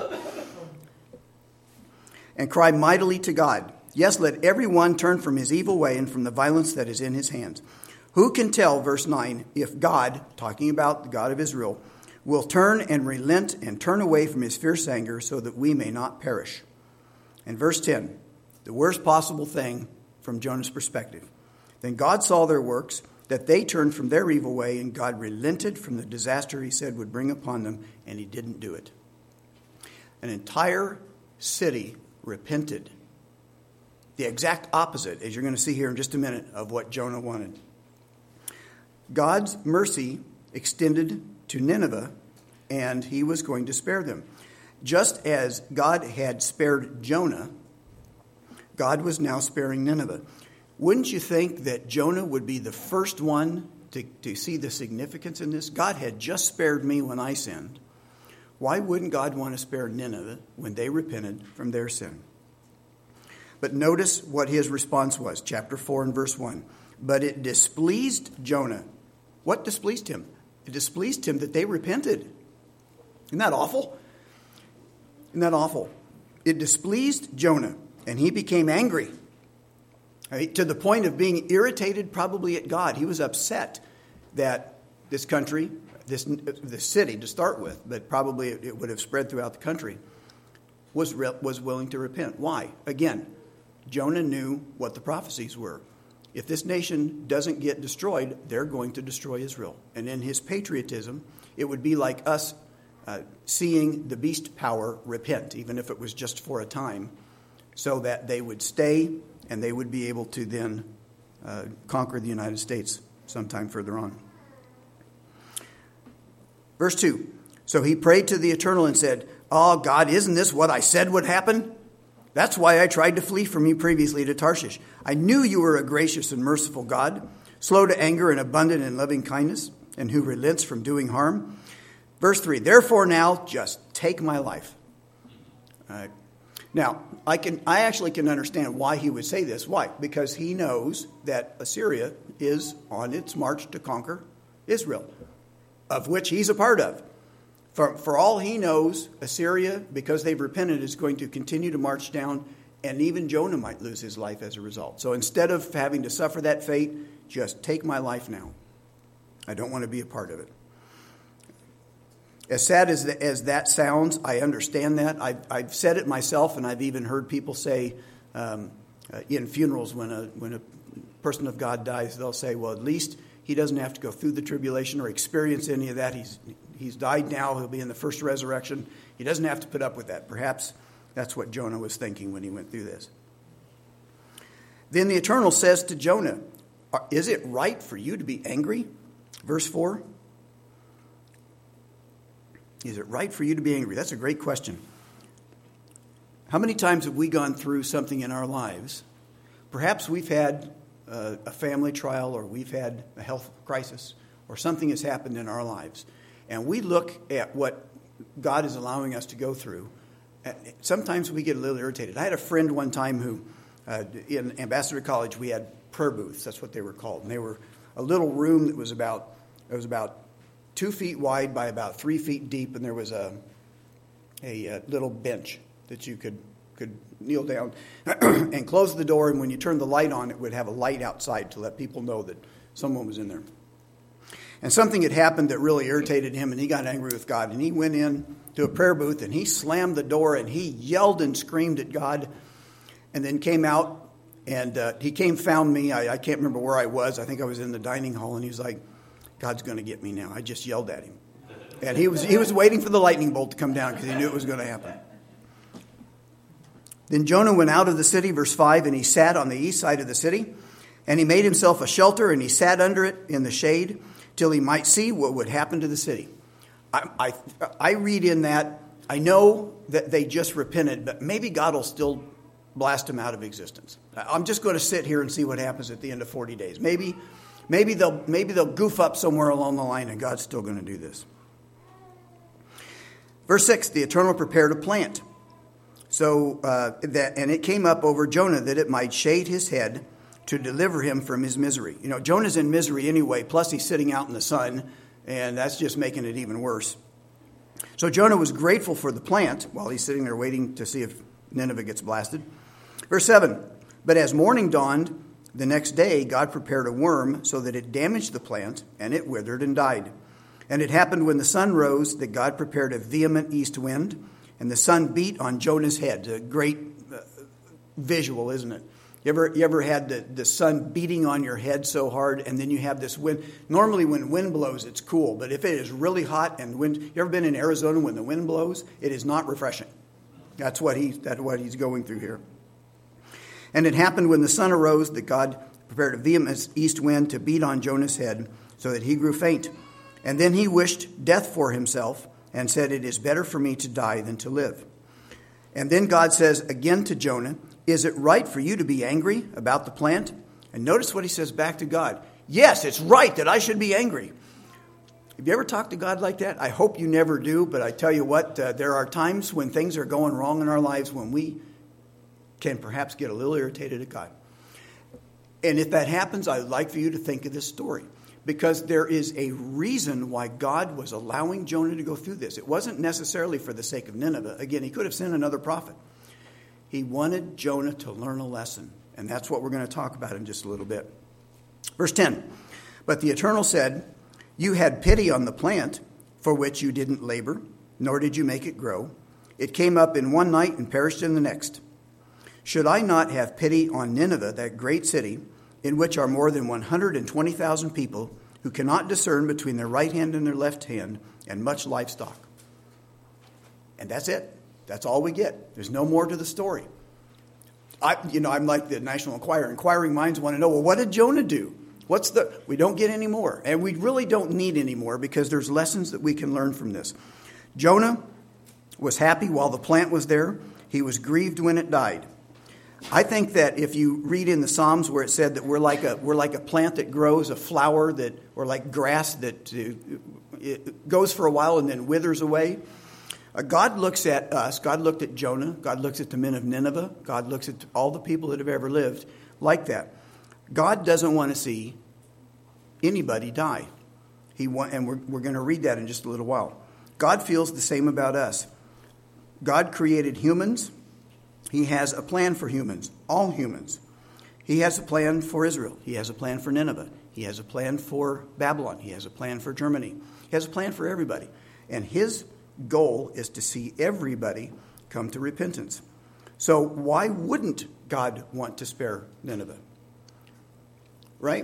And cry mightily to God. Yes, let everyone turn from his evil way and from the violence that is in his hands. Who can tell, verse nine, if God, talking about the God of Israel, will turn and relent and turn away from his fierce anger so that we may not perish? And verse ten, the worst possible thing from Jonah's perspective. Then God saw their works, that they turned from their evil way, and God relented from the disaster he said would bring upon them, and he didn't do it. An entire city repented. The exact opposite, as you're going to see here in just a minute, of what Jonah wanted. God's mercy extended to Nineveh, and he was going to spare them. Just as God had spared Jonah, God was now sparing Nineveh. Wouldn't you think that Jonah would be the first one to, to see the significance in this? God had just spared me when I sinned. Why wouldn't God want to spare Nineveh when they repented from their sin? But notice what his response was, chapter four and verse one. But it displeased Jonah. What displeased him? It displeased him that they repented. Isn't that awful? Isn't that awful? It displeased Jonah, and he became angry, right, to the point of being irritated probably at God. He was upset that this country, this, this city to start with, but probably it, it would have spread throughout the country, was, re- was willing to repent. Why? Again, Jonah knew what the prophecies were. If this nation doesn't get destroyed, they're going to destroy Israel. And in his patriotism, it would be like us uh, seeing the beast power repent, even if it was just for a time, so that they would stay and they would be able to then uh, conquer the United States sometime further on. Verse two, so he prayed to the Eternal and said, "Oh, God, isn't this what I said would happen? That's why I tried to flee from you previously to Tarshish. I knew you were a gracious and merciful God, slow to anger and abundant in loving kindness, and who relents from doing harm." Verse three, therefore now just take my life. All right. Now, I can I actually can understand why he would say this. Why? Because he knows that Assyria is on its march to conquer Israel, of which he's a part of. For, for all he knows, Assyria, because they've repented, is going to continue to march down, and even Jonah might lose his life as a result. So instead of having to suffer that fate, just take my life now. I don't want to be a part of it. As sad as, the, as that sounds, I understand that. I've, I've said it myself, and I've even heard people say um, uh, in funerals when a, when a person of God dies, they'll say, well, at least he doesn't have to go through the tribulation or experience any of that. He's He's died now. He'll be in the first resurrection. He doesn't have to put up with that. Perhaps that's what Jonah was thinking when he went through this. Then the Eternal says to Jonah, is it right for you to be angry? Verse four. Is it right for you to be angry? That's a great question. How many times have we gone through something in our lives? Perhaps we've had a, a family trial, or we've had a health crisis, or something has happened in our lives. And we look at what God is allowing us to go through. Sometimes we get a little irritated. I had a friend one time who, uh, in Ambassador College, we had prayer booths. That's what they were called. And they were a little room that was about, it was about two feet wide by about three feet deep. And there was a, a, a little bench that you could, could kneel down and close the door. And when you turned the light on, it would have a light outside to let people know that someone was in there. And something had happened that really irritated him, and he got angry with God. And he went in to a prayer booth, and he slammed the door, and he yelled and screamed at God, and then came out, and uh, he came, found me. I, I can't remember where I was. I think I was in the dining hall, and he was like, God's going to get me now. I just yelled at him. And he was he was waiting for the lightning bolt to come down because he knew it was going to happen. Then Jonah went out of the city, verse five, and he sat on the east side of the city, and he made himself a shelter, and he sat under it in the shade, till he might see what would happen to the city. I, I, I read in that, I know that they just repented, but maybe God will still blast them out of existence. I'm just going to sit here and see what happens at the end of forty days. Maybe, maybe they'll maybe they'll goof up somewhere along the line, and God's still going to do this. Verse six, the Eternal prepared a plant, So uh, that, and it came up over Jonah that it might shade his head to deliver him from his misery. You know, Jonah's in misery anyway, plus he's sitting out in the sun, and that's just making it even worse. So Jonah was grateful for the plant while he's sitting there waiting to see if Nineveh gets blasted. Verse seven, but as morning dawned the next day, God prepared a worm so that it damaged the plant, and it withered and died. And it happened when the sun rose that God prepared a vehement east wind, and the sun beat on Jonah's head. A great uh, visual, isn't it? You ever, you ever had the, the sun beating on your head so hard, and then you have this wind? Normally when wind blows, it's cool. But if it is really hot and wind, you ever been in Arizona when the wind blows? It is not refreshing. That's what, he, that's what he's going through here. And it happened when the sun arose that God prepared a vehement east wind to beat on Jonah's head so that he grew faint. And then he wished death for himself and said, it is better for me to die than to live. And then God says again to Jonah, is it right for you to be angry about the plant? And notice what he says back to God. Yes, it's right that I should be angry. Have you ever talked to God like that? I hope you never do, but I tell you what, uh, there are times when things are going wrong in our lives when we can perhaps get a little irritated at God. And if that happens, I would like for you to think of this story. Because there is a reason why God was allowing Jonah to go through this. It wasn't necessarily for the sake of Nineveh. Again, he could have sent another prophet. He wanted Jonah to learn a lesson. And that's what we're going to talk about in just a little bit. Verse ten. But the Eternal said, you had pity on the plant for which you didn't labor, nor did you make it grow. It came up in one night and perished in the next. Should I not have pity on Nineveh, that great city, in which are more than one hundred twenty thousand people who cannot discern between their right hand and their left hand, and much livestock? And that's it. That's all we get. There's no more to the story. I, you know, I'm like the National Enquirer. Inquiring minds want to know, well, what did Jonah do? What's the? We don't get any more. And we really don't need any more because there's lessons that we can learn from this. Jonah was happy while the plant was there. He was grieved when it died. I think that if you read in the Psalms where it said that we're like a we're like a plant that grows, a flower that, or like grass that uh, it goes for a while and then withers away. Uh, God looks at us. God looked at Jonah. God looks at the men of Nineveh. God looks at all the people that have ever lived like that. God doesn't want to see anybody die. He want, and we're we're going to read that in just a little while. God feels the same about us. God created humans. He has a plan for humans, all humans. He has a plan for Israel. He has a plan for Nineveh. He has a plan for Babylon. He has a plan for Germany. He has a plan for everybody. And his goal is to see everybody come to repentance. So why wouldn't God want to spare Nineveh? Right?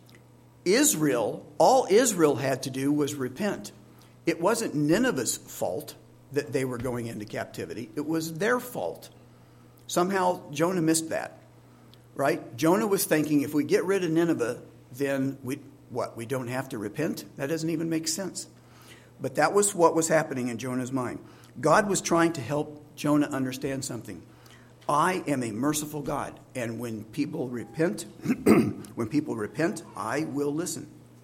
Israel, all Israel had to do was repent. It wasn't Nineveh's fault that they were going into captivity. It was their fault. Somehow Jonah missed that, right? Jonah was thinking if we get rid of Nineveh, then we what? We don't have to repent? That doesn't even make sense. But that was what was happening in Jonah's mind. God was trying to help Jonah understand something. I am a merciful God, and when people repent, when people repent, I will listen.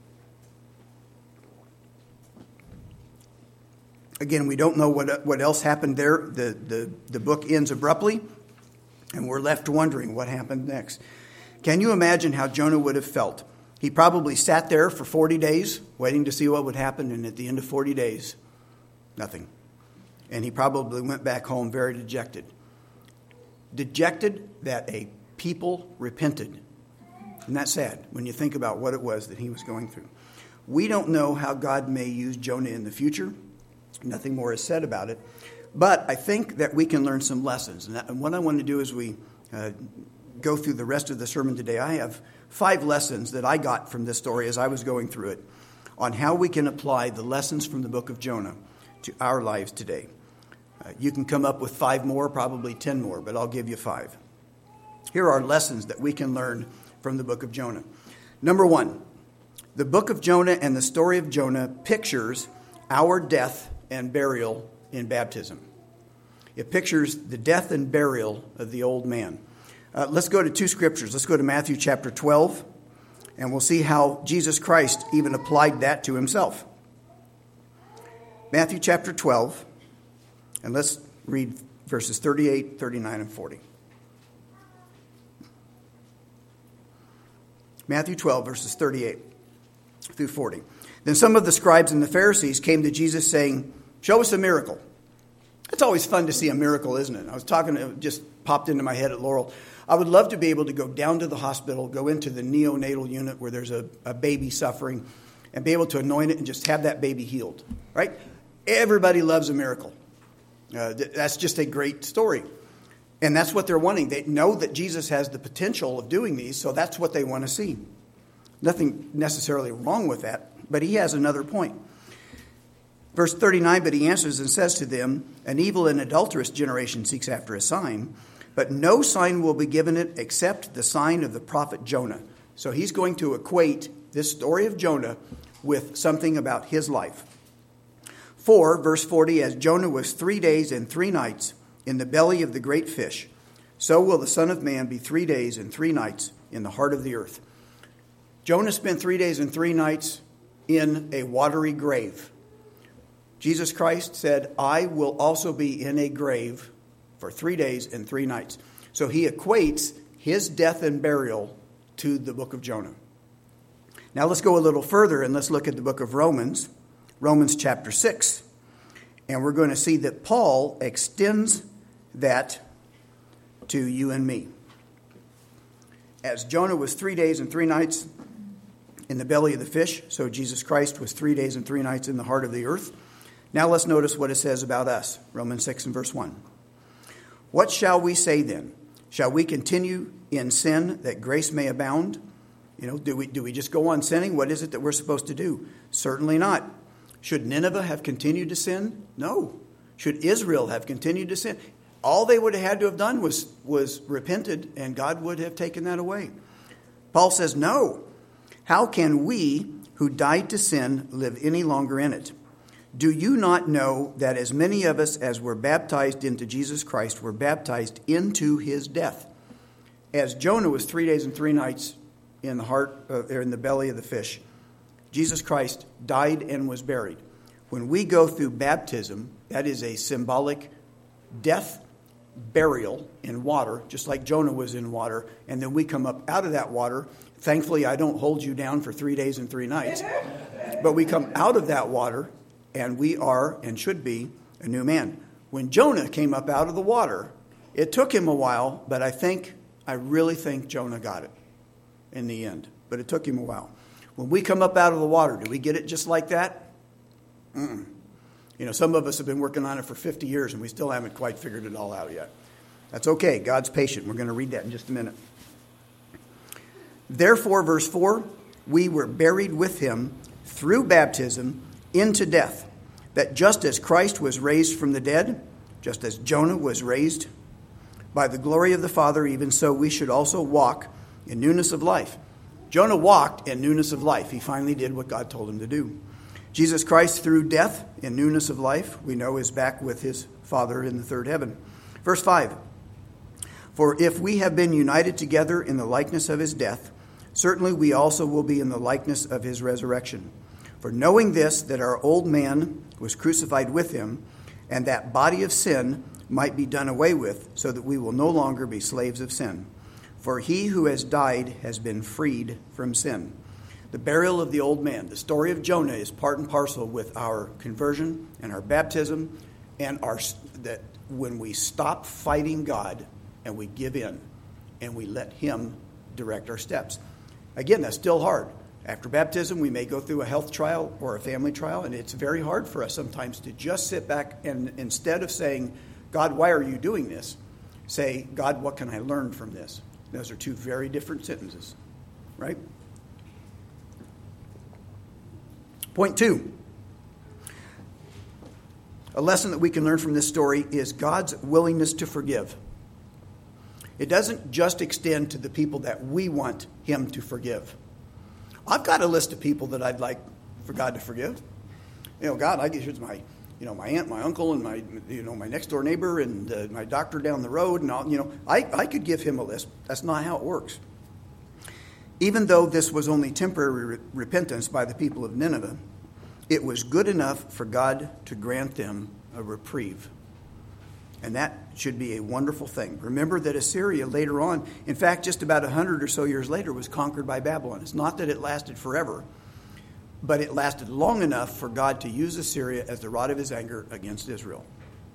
Again, we don't know what what else happened there. The, the, the book ends abruptly. And we're left wondering what happened next. Can you imagine how Jonah would have felt? He probably sat there for forty days waiting to see what would happen. And at the end of forty days, nothing. And he probably went back home very dejected. Dejected that a people repented. Isn't that sad when you think about what it was that he was going through? We don't know how God may use Jonah in the future. Nothing more is said about it. But I think that we can learn some lessons. And, that, and what I want to do as we uh, go through the rest of the sermon today, I have five lessons that I got from this story as I was going through it on how we can apply the lessons from the book of Jonah to our lives today. Uh, you can come up with five more, probably ten more, but I'll give you five. Here are lessons that we can learn from the book of Jonah. Number one, the book of Jonah and the story of Jonah pictures our death and burial in baptism. It pictures the death and burial of the old man. Uh, let's go to two scriptures. Let's go to Matthew chapter twelve, and we'll see how Jesus Christ even applied that to himself. Matthew chapter twelve, and let's read verses thirty-eight, thirty-nine, and forty. Matthew twelve, verses thirty-eight through forty. Then some of the scribes and the Pharisees came to Jesus saying, "Show us a miracle." It's always fun to see a miracle, isn't it? I was talking, it just popped into my head at Laurel. I would love to be able to go down to the hospital, go into the neonatal unit where there's a, a baby suffering, and be able to anoint it and just have that baby healed, right? Everybody loves a miracle. Uh, that's just a great story. And that's what they're wanting. They know that Jesus has the potential of doing these, so that's what they want to see. Nothing necessarily wrong with that, but he has another point. Verse thirty-nine, but he answers and says to them, an evil and adulterous generation seeks after a sign, but no sign will be given it except the sign of the prophet Jonah. So he's going to equate this story of Jonah with something about his life. For, verse forty, as Jonah was three days and three nights in the belly of the great fish, so will the Son of Man be three days and three nights in the heart of the earth. Jonah spent three days and three nights in a watery grave. Jesus Christ said, I will also be in a grave for three days and three nights. So he equates his death and burial to the book of Jonah. Now let's go a little further and let's look at the book of Romans, Romans chapter six. And we're going to see that Paul extends that to you and me. As Jonah was three days and three nights in the belly of the fish, so Jesus Christ was three days and three nights in the heart of the earth. Now let's notice what it says about us. Romans six and verse one. What shall we say then? Shall we continue in sin that grace may abound? You know, do we do we just go on sinning? What is it that we're supposed to do? Certainly not. Should Nineveh have continued to sin? No. Should Israel have continued to sin? All they would have had to have done was, was repented, and God would have taken that away. Paul says, no. How can we who died to sin live any longer in it? Do you not know that as many of us as were baptized into Jesus Christ were baptized into his death? As Jonah was three days and three nights in the heart, uh, or in the belly of the fish, Jesus Christ died and was buried. When we go through baptism, that is a symbolic death, burial in water, just like Jonah was in water, and then we come up out of that water. Thankfully, I don't hold you down for three days and three nights, but we come out of that water, and we are and should be a new man. When Jonah came up out of the water, it took him a while, but I think, I really think Jonah got it in the end. But it took him a while. When we come up out of the water, do we get it just like that? Mm-mm. You know, some of us have been working on it for fifty years, and we still haven't quite figured it all out yet. That's okay. God's patient. We're going to read that in just a minute. Therefore, verse four, we were buried with him through baptism into death, that just as Christ was raised from the dead, just as Jonah was raised by the glory of the Father, even so we should also walk in newness of life. Jonah walked in newness of life. He finally did what God told him to do. Jesus Christ, through death in newness of life, we know is back with his Father in the third heaven. Verse five, for if we have been united together in the likeness of his death, certainly we also will be in the likeness of his resurrection. For knowing this, that our old man was crucified with him, and that body of sin might be done away with, so that we will no longer be slaves of sin. For he who has died has been freed from sin. The burial of the old man, the story of Jonah, is part and parcel with our conversion and our baptism, and our that when we stop fighting God and we give in and we let him direct our steps. Again, that's still hard. After baptism, we may go through a health trial or a family trial, and it's very hard for us sometimes to just sit back and instead of saying, God, why are you doing this? Say, God, what can I learn from this? Those are two very different sentences, right? Point two. A lesson that we can learn from this story is God's willingness to forgive. It doesn't just extend to the people that we want him to forgive. I've got a list of people that I'd like for God to forgive. You know, God, I guess here's my, you know, my aunt, my uncle, and my, you know, my next door neighbor, and uh, my doctor down the road, and all. You know, I, I could give him a list. That's not how it works. Even though this was only temporary re- repentance by the people of Nineveh, it was good enough for God to grant them a reprieve. And that should be a wonderful thing. Remember that Assyria later on, in fact, just about one hundred or so years later, was conquered by Babylon. It's not that it lasted forever, but it lasted long enough for God to use Assyria as the rod of his anger against Israel.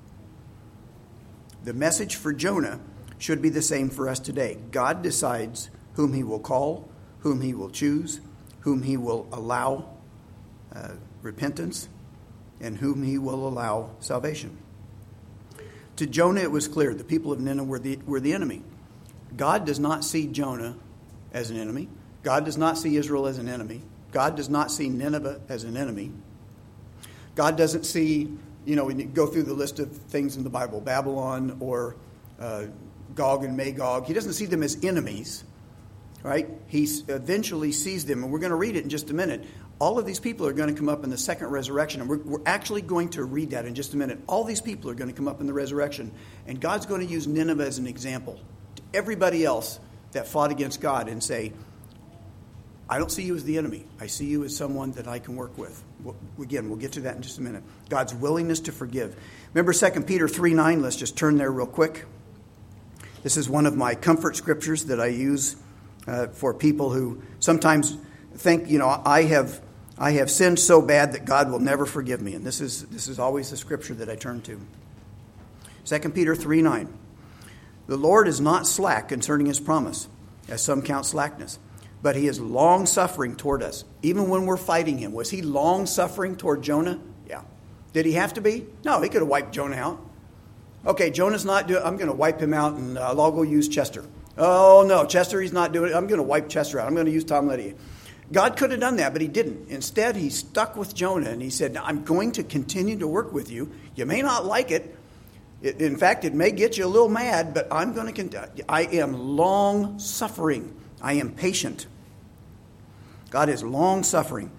The message for Jonah should be the same for us today. God decides whom he will call, whom he will choose, whom he will allow uh, repentance, and whom he will allow salvation. To Jonah, it was clear the people of Nineveh were the, were the enemy. God does not see Jonah as an enemy. God does not see Israel as an enemy. God does not see Nineveh as an enemy. God doesn't see, you know, when you go through the list of things in the Bible, Babylon or uh, Gog and Magog, he doesn't see them as enemies, right? He eventually sees them, and we're going to read it in just a minute. All of these people are going to come up in the second resurrection, and we're, we're actually going to read that in just a minute. All these people are going to come up in the resurrection, and God's going to use Nineveh as an example to everybody else that fought against God and say, I don't see you as the enemy. I see you as someone that I can work with. Well, again, we'll get to that in just a minute. God's willingness to forgive. Remember Second Peter three nine? Let's just turn there real quick. This is one of my comfort scriptures that I use uh, for people who sometimes think, you know, I have... I have sinned so bad that God will never forgive me. And this is this is always the scripture that I turn to. Second Peter three nine. The Lord is not slack concerning his promise, as some count slackness, but he is long-suffering toward us, even when we're fighting him. Was he long-suffering toward Jonah? Yeah. Did he have to be? No, he could have wiped Jonah out. Okay, Jonah's not doing, I'm going to wipe him out, and uh, I'll go use Chester. Oh, no, Chester, he's not doing it. I'm going to wipe Chester out. I'm going to use Tom Letty. God could have done that, but he didn't. Instead, he stuck with Jonah, and he said, I'm going to continue to work with you. You may not like it. it in fact, it may get you a little mad, but I'm going to continue. I am long-suffering. I am patient. God is long-suffering,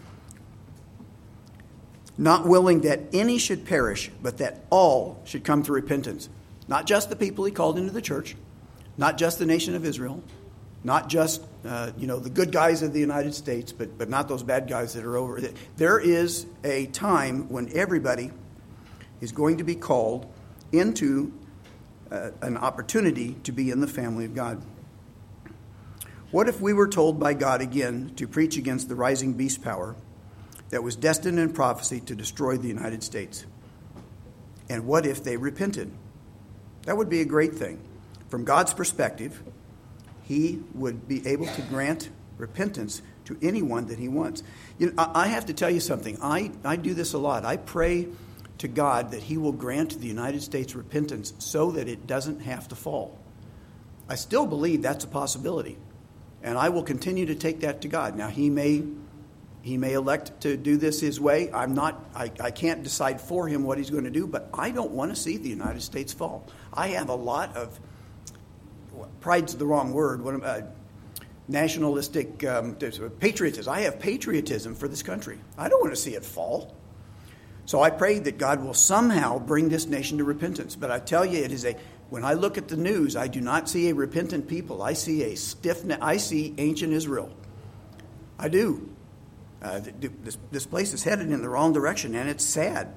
not willing that any should perish, but that all should come to repentance. Not just the people he called into the church, not just the nation of Israel, not just, uh, you know, the good guys of the United States, but, but not those bad guys that are over. There is a time when everybody is going to be called into uh, an opportunity to be in the family of God. What if we were told by God again to preach against the rising beast power that was destined in prophecy to destroy the United States? And what if they repented? That would be a great thing. From God's perspective, he would be able to grant repentance to anyone that he wants. You know, I have to tell you something. I, I do this a lot. I pray to God that he will grant the United States repentance so that it doesn't have to fall. I still believe that's a possibility. And I will continue to take that to God. Now, he may he may elect to do this his way. I'm not, I, I can't decide for him what he's going to do, but I don't want to see the United States fall. I have a lot of pride's the wrong word. What, uh, nationalistic um, patriotism. I have patriotism for this country. I don't want to see it fall. So I pray that God will somehow bring this nation to repentance. But I tell you, it is a. When I look at the news, I do not see a repentant people. I see a stiff. I see ancient Israel. I do. Uh, this, this place is headed in the wrong direction, and it's sad.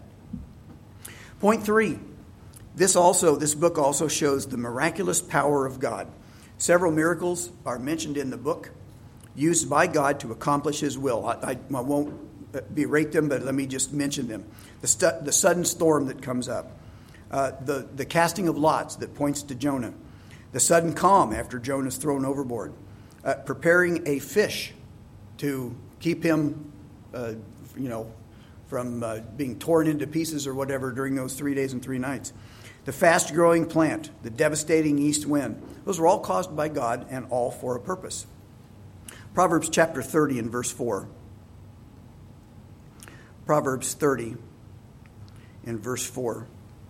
Point three. This also, this book also shows the miraculous power of God. Several miracles are mentioned in the book, used by God to accomplish his will. I, I, I won't berate them, but let me just mention them. The, stu- the sudden storm that comes up. Uh, the, the casting of lots that points to Jonah. The sudden calm after Jonah's thrown overboard. Uh, preparing a fish to keep him, uh, you know, from uh, being torn into pieces or whatever during those three days and three nights. The fast-growing plant, the devastating east wind. Those were all caused by God and all for a purpose. Proverbs chapter thirty and verse four. Proverbs thirty and verse four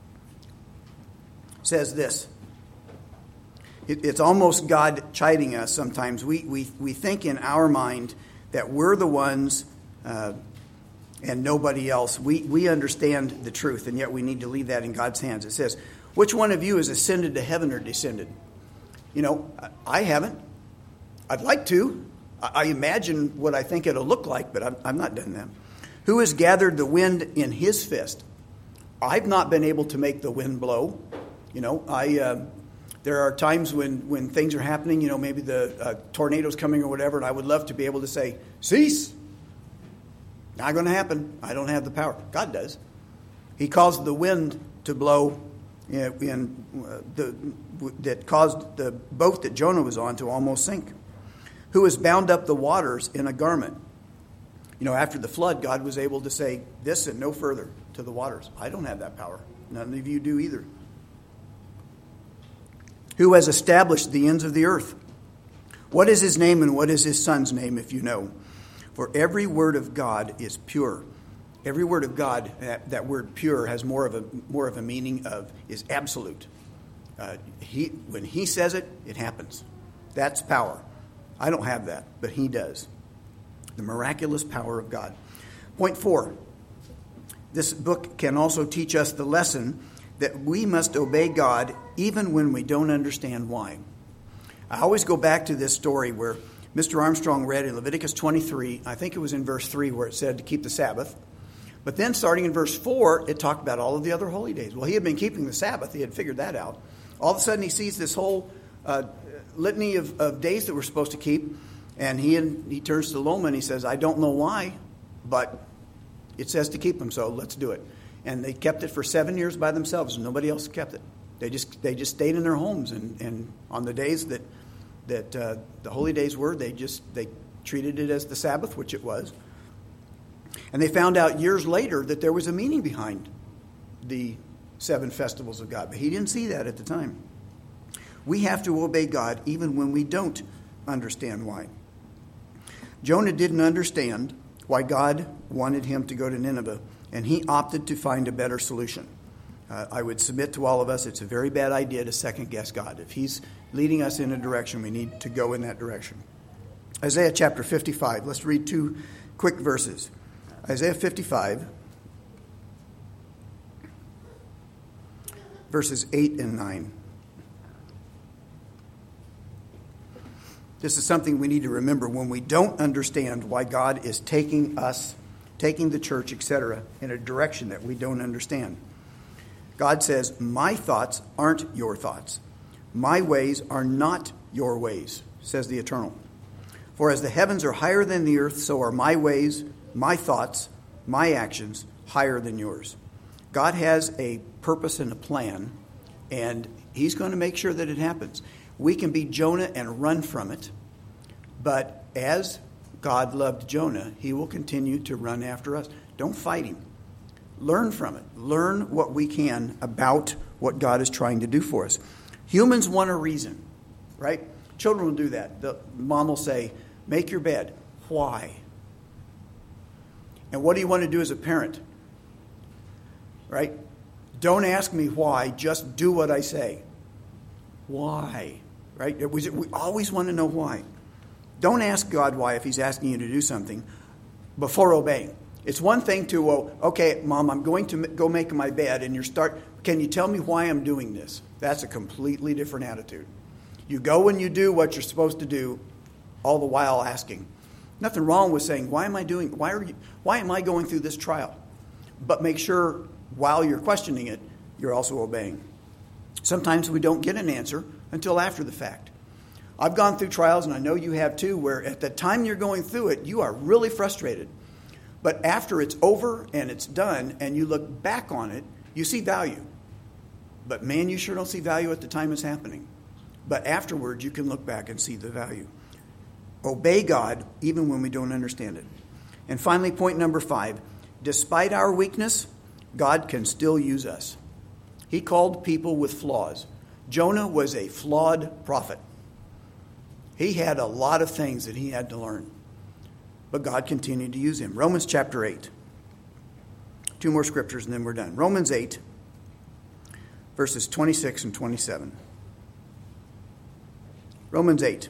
says this. It, it's almost God chiding us sometimes. We, we, we think in our mind that we're the ones uh, and nobody else. We, we understand the truth, and yet we need to leave that in God's hands. It says, which one of you has ascended to heaven or descended? You know, I haven't. I'd like to. I imagine what I think it'll look like, but I've, I've not done that. Who has gathered the wind in his fist? I've not been able to make the wind blow. You know, I uh, there are times when, when things are happening, you know, maybe the uh, tornado's coming or whatever, and I would love to be able to say, cease. Not going to happen. I don't have the power. God does. He caused the wind to blow in, in uh, the that caused the boat that Jonah was on to almost sink. Who has bound up the waters in a garment? You know, after the flood, God was able to say this and no further to the waters. I don't have that power. None of you do either. Who has established the ends of the earth? What is his name and what is his son's name, if you know? For every word of God is pure. Every word of God, that, that word pure has more of a more of a meaning of is absolute. Uh, he when he says it, it happens. That's power. I don't have that, but he does. The miraculous power of God. Point four. This book can also teach us the lesson that we must obey God even when we don't understand why. I always go back to this story where Mister Armstrong read in Leviticus twenty-three, I think it was in verse three where it said to keep the Sabbath. But then starting in verse four, it talked about all of the other holy days. Well, he had been keeping the Sabbath. He had figured that out. All of a sudden he sees this whole uh, litany of, of days that we're supposed to keep. And he and he turns to Loma and he says, I don't know why, but it says to keep them, so let's do it. And they kept it for seven years by themselves, and nobody else kept it. They just they just stayed in their homes, and, and on the days that that uh, the holy days were, they just they treated it as the Sabbath, which it was. And they found out years later that there was a meaning behind the seven festivals of God, but he didn't see that at the time. We have to obey God even when we don't understand why. Jonah didn't understand why God wanted him to go to Nineveh, and he opted to find a better solution. Uh, I would submit to all of us, it's a very bad idea to second-guess God. If he's leading us in a direction, we need to go in that direction. Isaiah chapter fifty-five. Let's read two quick verses. Isaiah fifty-five, verses eight and nine. This is something we need to remember when we don't understand why God is taking us, taking the church, et cetera, in a direction that we don't understand. God says, my thoughts aren't your thoughts. My ways are not your ways, says the Eternal. For as the heavens are higher than the earth, so are my ways, my thoughts, my actions higher than yours. God has a purpose and a plan, and he's going to make sure that it happens. We can be Jonah and run from it, but as God loved Jonah, he will continue to run after us. Don't fight him. Learn from it. Learn what we can about what God is trying to do for us. Humans want a reason, right? Children will do that. The mom will say, make your bed. Why? And what do you want to do as a parent? Right? Don't ask me why, just do what I say. Why? Right? We always want to know why. Don't ask God why if he's asking you to do something before obeying. It's one thing to, well, okay, Mom, I'm going to go make my bed, and you start, can you tell me why I'm doing this? That's a completely different attitude. You go and you do what you're supposed to do, all the while asking. Nothing wrong with saying, why am I doing, why are you, why am I going through this trial? But make sure while you're questioning it, you're also obeying. Sometimes we don't get an answer until after the fact. I've gone through trials, and I know you have too, where at the time you're going through it, you are really frustrated. But after it's over and it's done, and you look back on it, you see value. But man, you sure don't see value at the time it's happening. But afterwards, you can look back and see the value. Obey God even when we don't understand it. And finally, point number five, despite our weakness, God can still use us. He called people with flaws. Jonah was a flawed prophet. He had a lot of things that he had to learn. But God continued to use him. Romans chapter eight. Two more scriptures and then we're done. Romans eight, verses twenty-six and twenty-seven. Romans eight,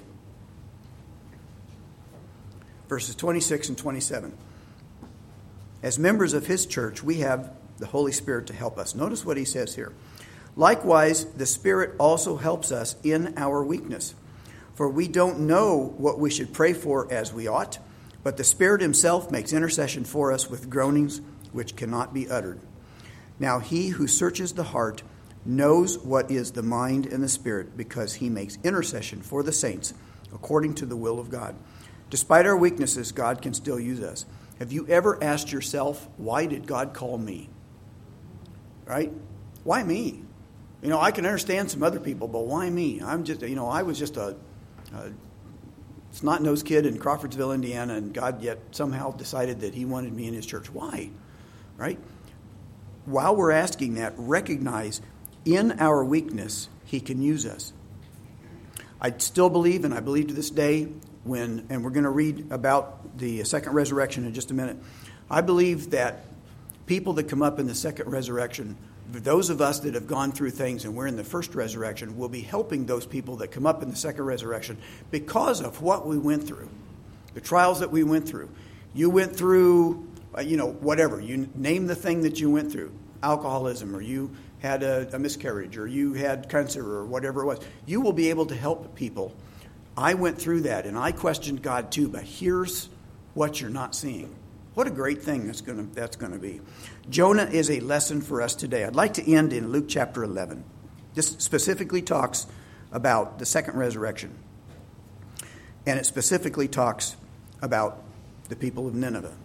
verses twenty-six and twenty-seven. As members of his church, we have the Holy Spirit to help us. Notice what he says here. Likewise, the Spirit also helps us in our weakness. For we don't know what we should pray for as we ought, but the Spirit himself makes intercession for us with groanings which cannot be uttered. Now he who searches the heart knows what is the mind and the Spirit, because he makes intercession for the saints according to the will of God. Despite our weaknesses, God can still use us. Have you ever asked yourself, why did God call me? Right? Why me? You know, I can understand some other people, but why me? I'm just, you know, I was just a, a snot-nosed kid in Crawfordsville, Indiana, and God yet somehow decided that he wanted me in his church. Why? Right? While we're asking that, recognize in our weakness, he can use us. I still believe, and I believe to this day, when, and we're going to read about the second resurrection in just a minute, I believe that people that come up in the second resurrection, those of us that have gone through things and we're in the first resurrection, will be helping those people that come up in the second resurrection because of what we went through, the trials that we went through. You went through, uh, you know, whatever. You name the thing that you went through, alcoholism, or you had a, a miscarriage, or you had cancer, or whatever it was. You will be able to help people. I went through that, and I questioned God too, but here's what you're not seeing. What a great thing that's going to that's going to be. Jonah is a lesson for us today. I'd like to end in Luke chapter eleven. This specifically talks about the second resurrection. And it specifically talks about the people of Nineveh.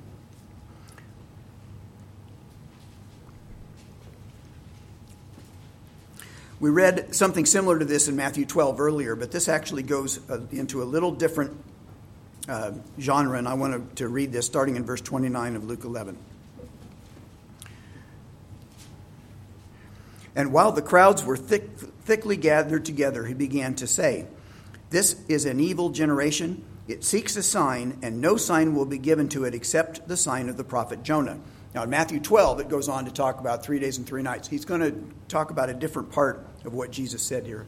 We read something similar to this in Matthew twelve earlier, but this actually goes uh, into a little different uh, genre, and I want to, to read this starting in verse twenty-nine of Luke eleven. And while the crowds were thick, thickly gathered together, he began to say, "This is an evil generation. It seeks a sign, and no sign will be given to it except the sign of the prophet Jonah." Now, in Matthew twelve, it goes on to talk about three days and three nights. He's going to talk about a different part of what Jesus said here.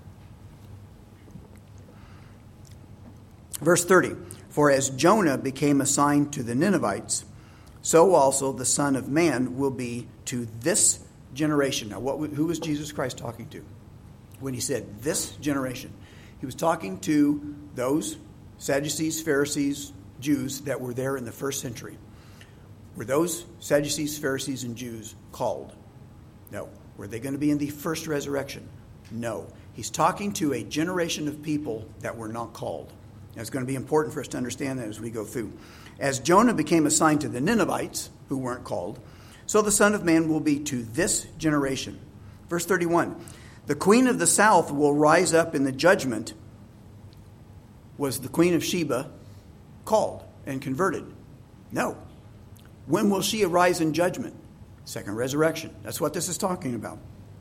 Verse thirty, "For as Jonah became a sign to the Ninevites, so also the Son of Man will be to this generation." Now, what, who was Jesus Christ talking to when he said this generation? He was talking to those Sadducees, Pharisees, Jews that were there in the first century. Were those Sadducees, Pharisees, and Jews called? No. Were they going to be in the first resurrection? No. He's talking to a generation of people that were not called. And it's going to be important for us to understand that as we go through. As Jonah became a sign to the Ninevites, who weren't called, so the Son of Man will be to this generation. Verse thirty-one, "The queen of the south will rise up in the judgment." Was the queen of Sheba called and converted? No. When will she arise in judgment? Second resurrection. That's what this is talking about.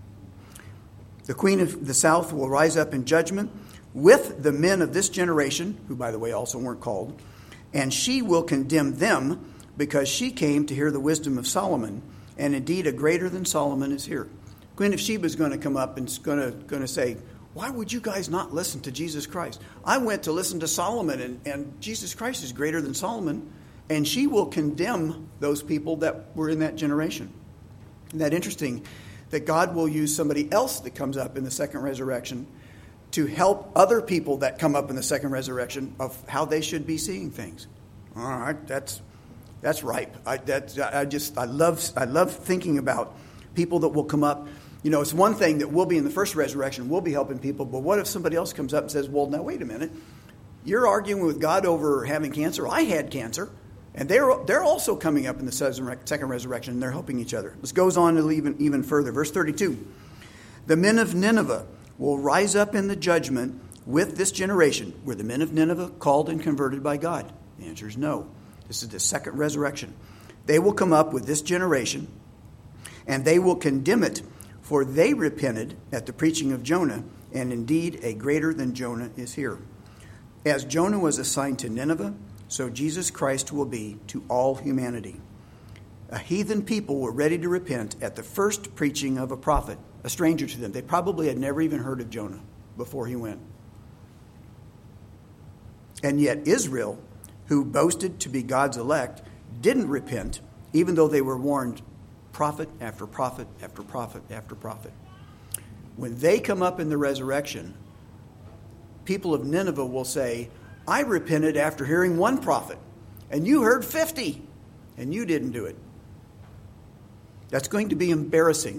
"The queen of the south will rise up in judgment with the men of this generation," who, by the way, also weren't called, "and she will condemn them because she came to hear the wisdom of Solomon, and indeed a greater than Solomon is here." Queen of Sheba is going to come up and is going to, going to say, "Why would you guys not listen to Jesus Christ? I went to listen to Solomon, and, and Jesus Christ is greater than Solomon." And she will condemn those people that were in that generation. Isn't that interesting that God will use somebody else that comes up in the second resurrection to help other people that come up in the second resurrection of how they should be seeing things? All right, that's that's ripe. I that I just I love I love thinking about people that will come up. You know, it's one thing that we'll be in the first resurrection, we'll be helping people, but what if somebody else comes up and says, "Well, now wait a minute. You're arguing with God over having cancer. I had cancer." And they're they're also coming up in the second resurrection, and they're helping each other. This goes on to even, even further. Verse thirty-two. "The men of Nineveh will rise up in the judgment with this generation." Were the men of Nineveh called and converted by God? The answer is no. This is the second resurrection. "They will come up with this generation, and they will condemn it, for they repented at the preaching of Jonah, and indeed a greater than Jonah is here." As Jonah was assigned to Nineveh, so Jesus Christ will be to all humanity. A heathen people were ready to repent at the first preaching of a prophet, a stranger to them. They probably had never even heard of Jonah before he went. And yet Israel, who boasted to be God's elect, didn't repent, even though they were warned prophet after prophet after prophet after prophet. When they come up in the resurrection, people of Nineveh will say, "I repented after hearing one prophet, and you heard fifty, and you didn't do it." That's going to be embarrassing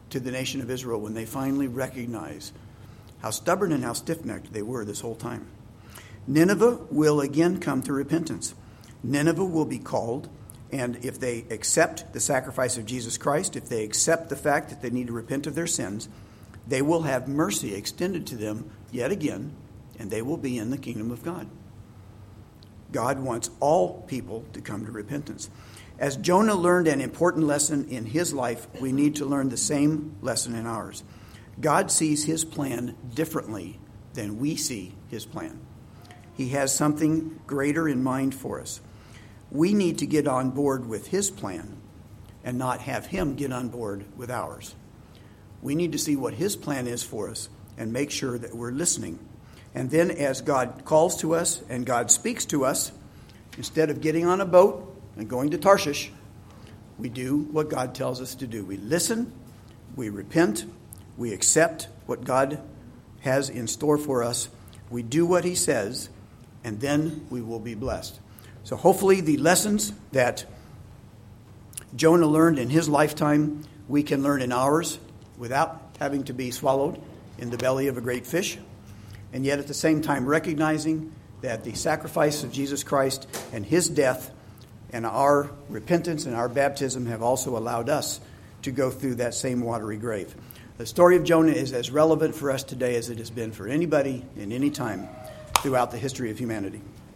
to the nation of Israel when they finally recognize how stubborn and how stiff-necked they were this whole time. Nineveh will again come to repentance. Nineveh will be called, and if they accept the sacrifice of Jesus Christ, if they accept the fact that they need to repent of their sins, they will have mercy extended to them yet again, and they will be in the kingdom of God. God wants all people to come to repentance. As Jonah learned an important lesson in his life, we need to learn the same lesson in ours. God sees his plan differently than we see his plan. He has something greater in mind for us. We need to get on board with his plan and not have him get on board with ours. We need to see what his plan is for us and make sure that we're listening. And then as God calls to us and God speaks to us, instead of getting on a boat and going to Tarshish, we do what God tells us to do. We listen, we repent, we accept what God has in store for us, we do what he says, and then we will be blessed. So hopefully the lessons that Jonah learned in his lifetime, we can learn in ours without having to be swallowed in the belly of a great fish, and yet at the same time recognizing that the sacrifice of Jesus Christ and his death and our repentance and our baptism have also allowed us to go through that same watery grave. The story of Jonah is as relevant for us today as it has been for anybody in any time throughout the history of humanity.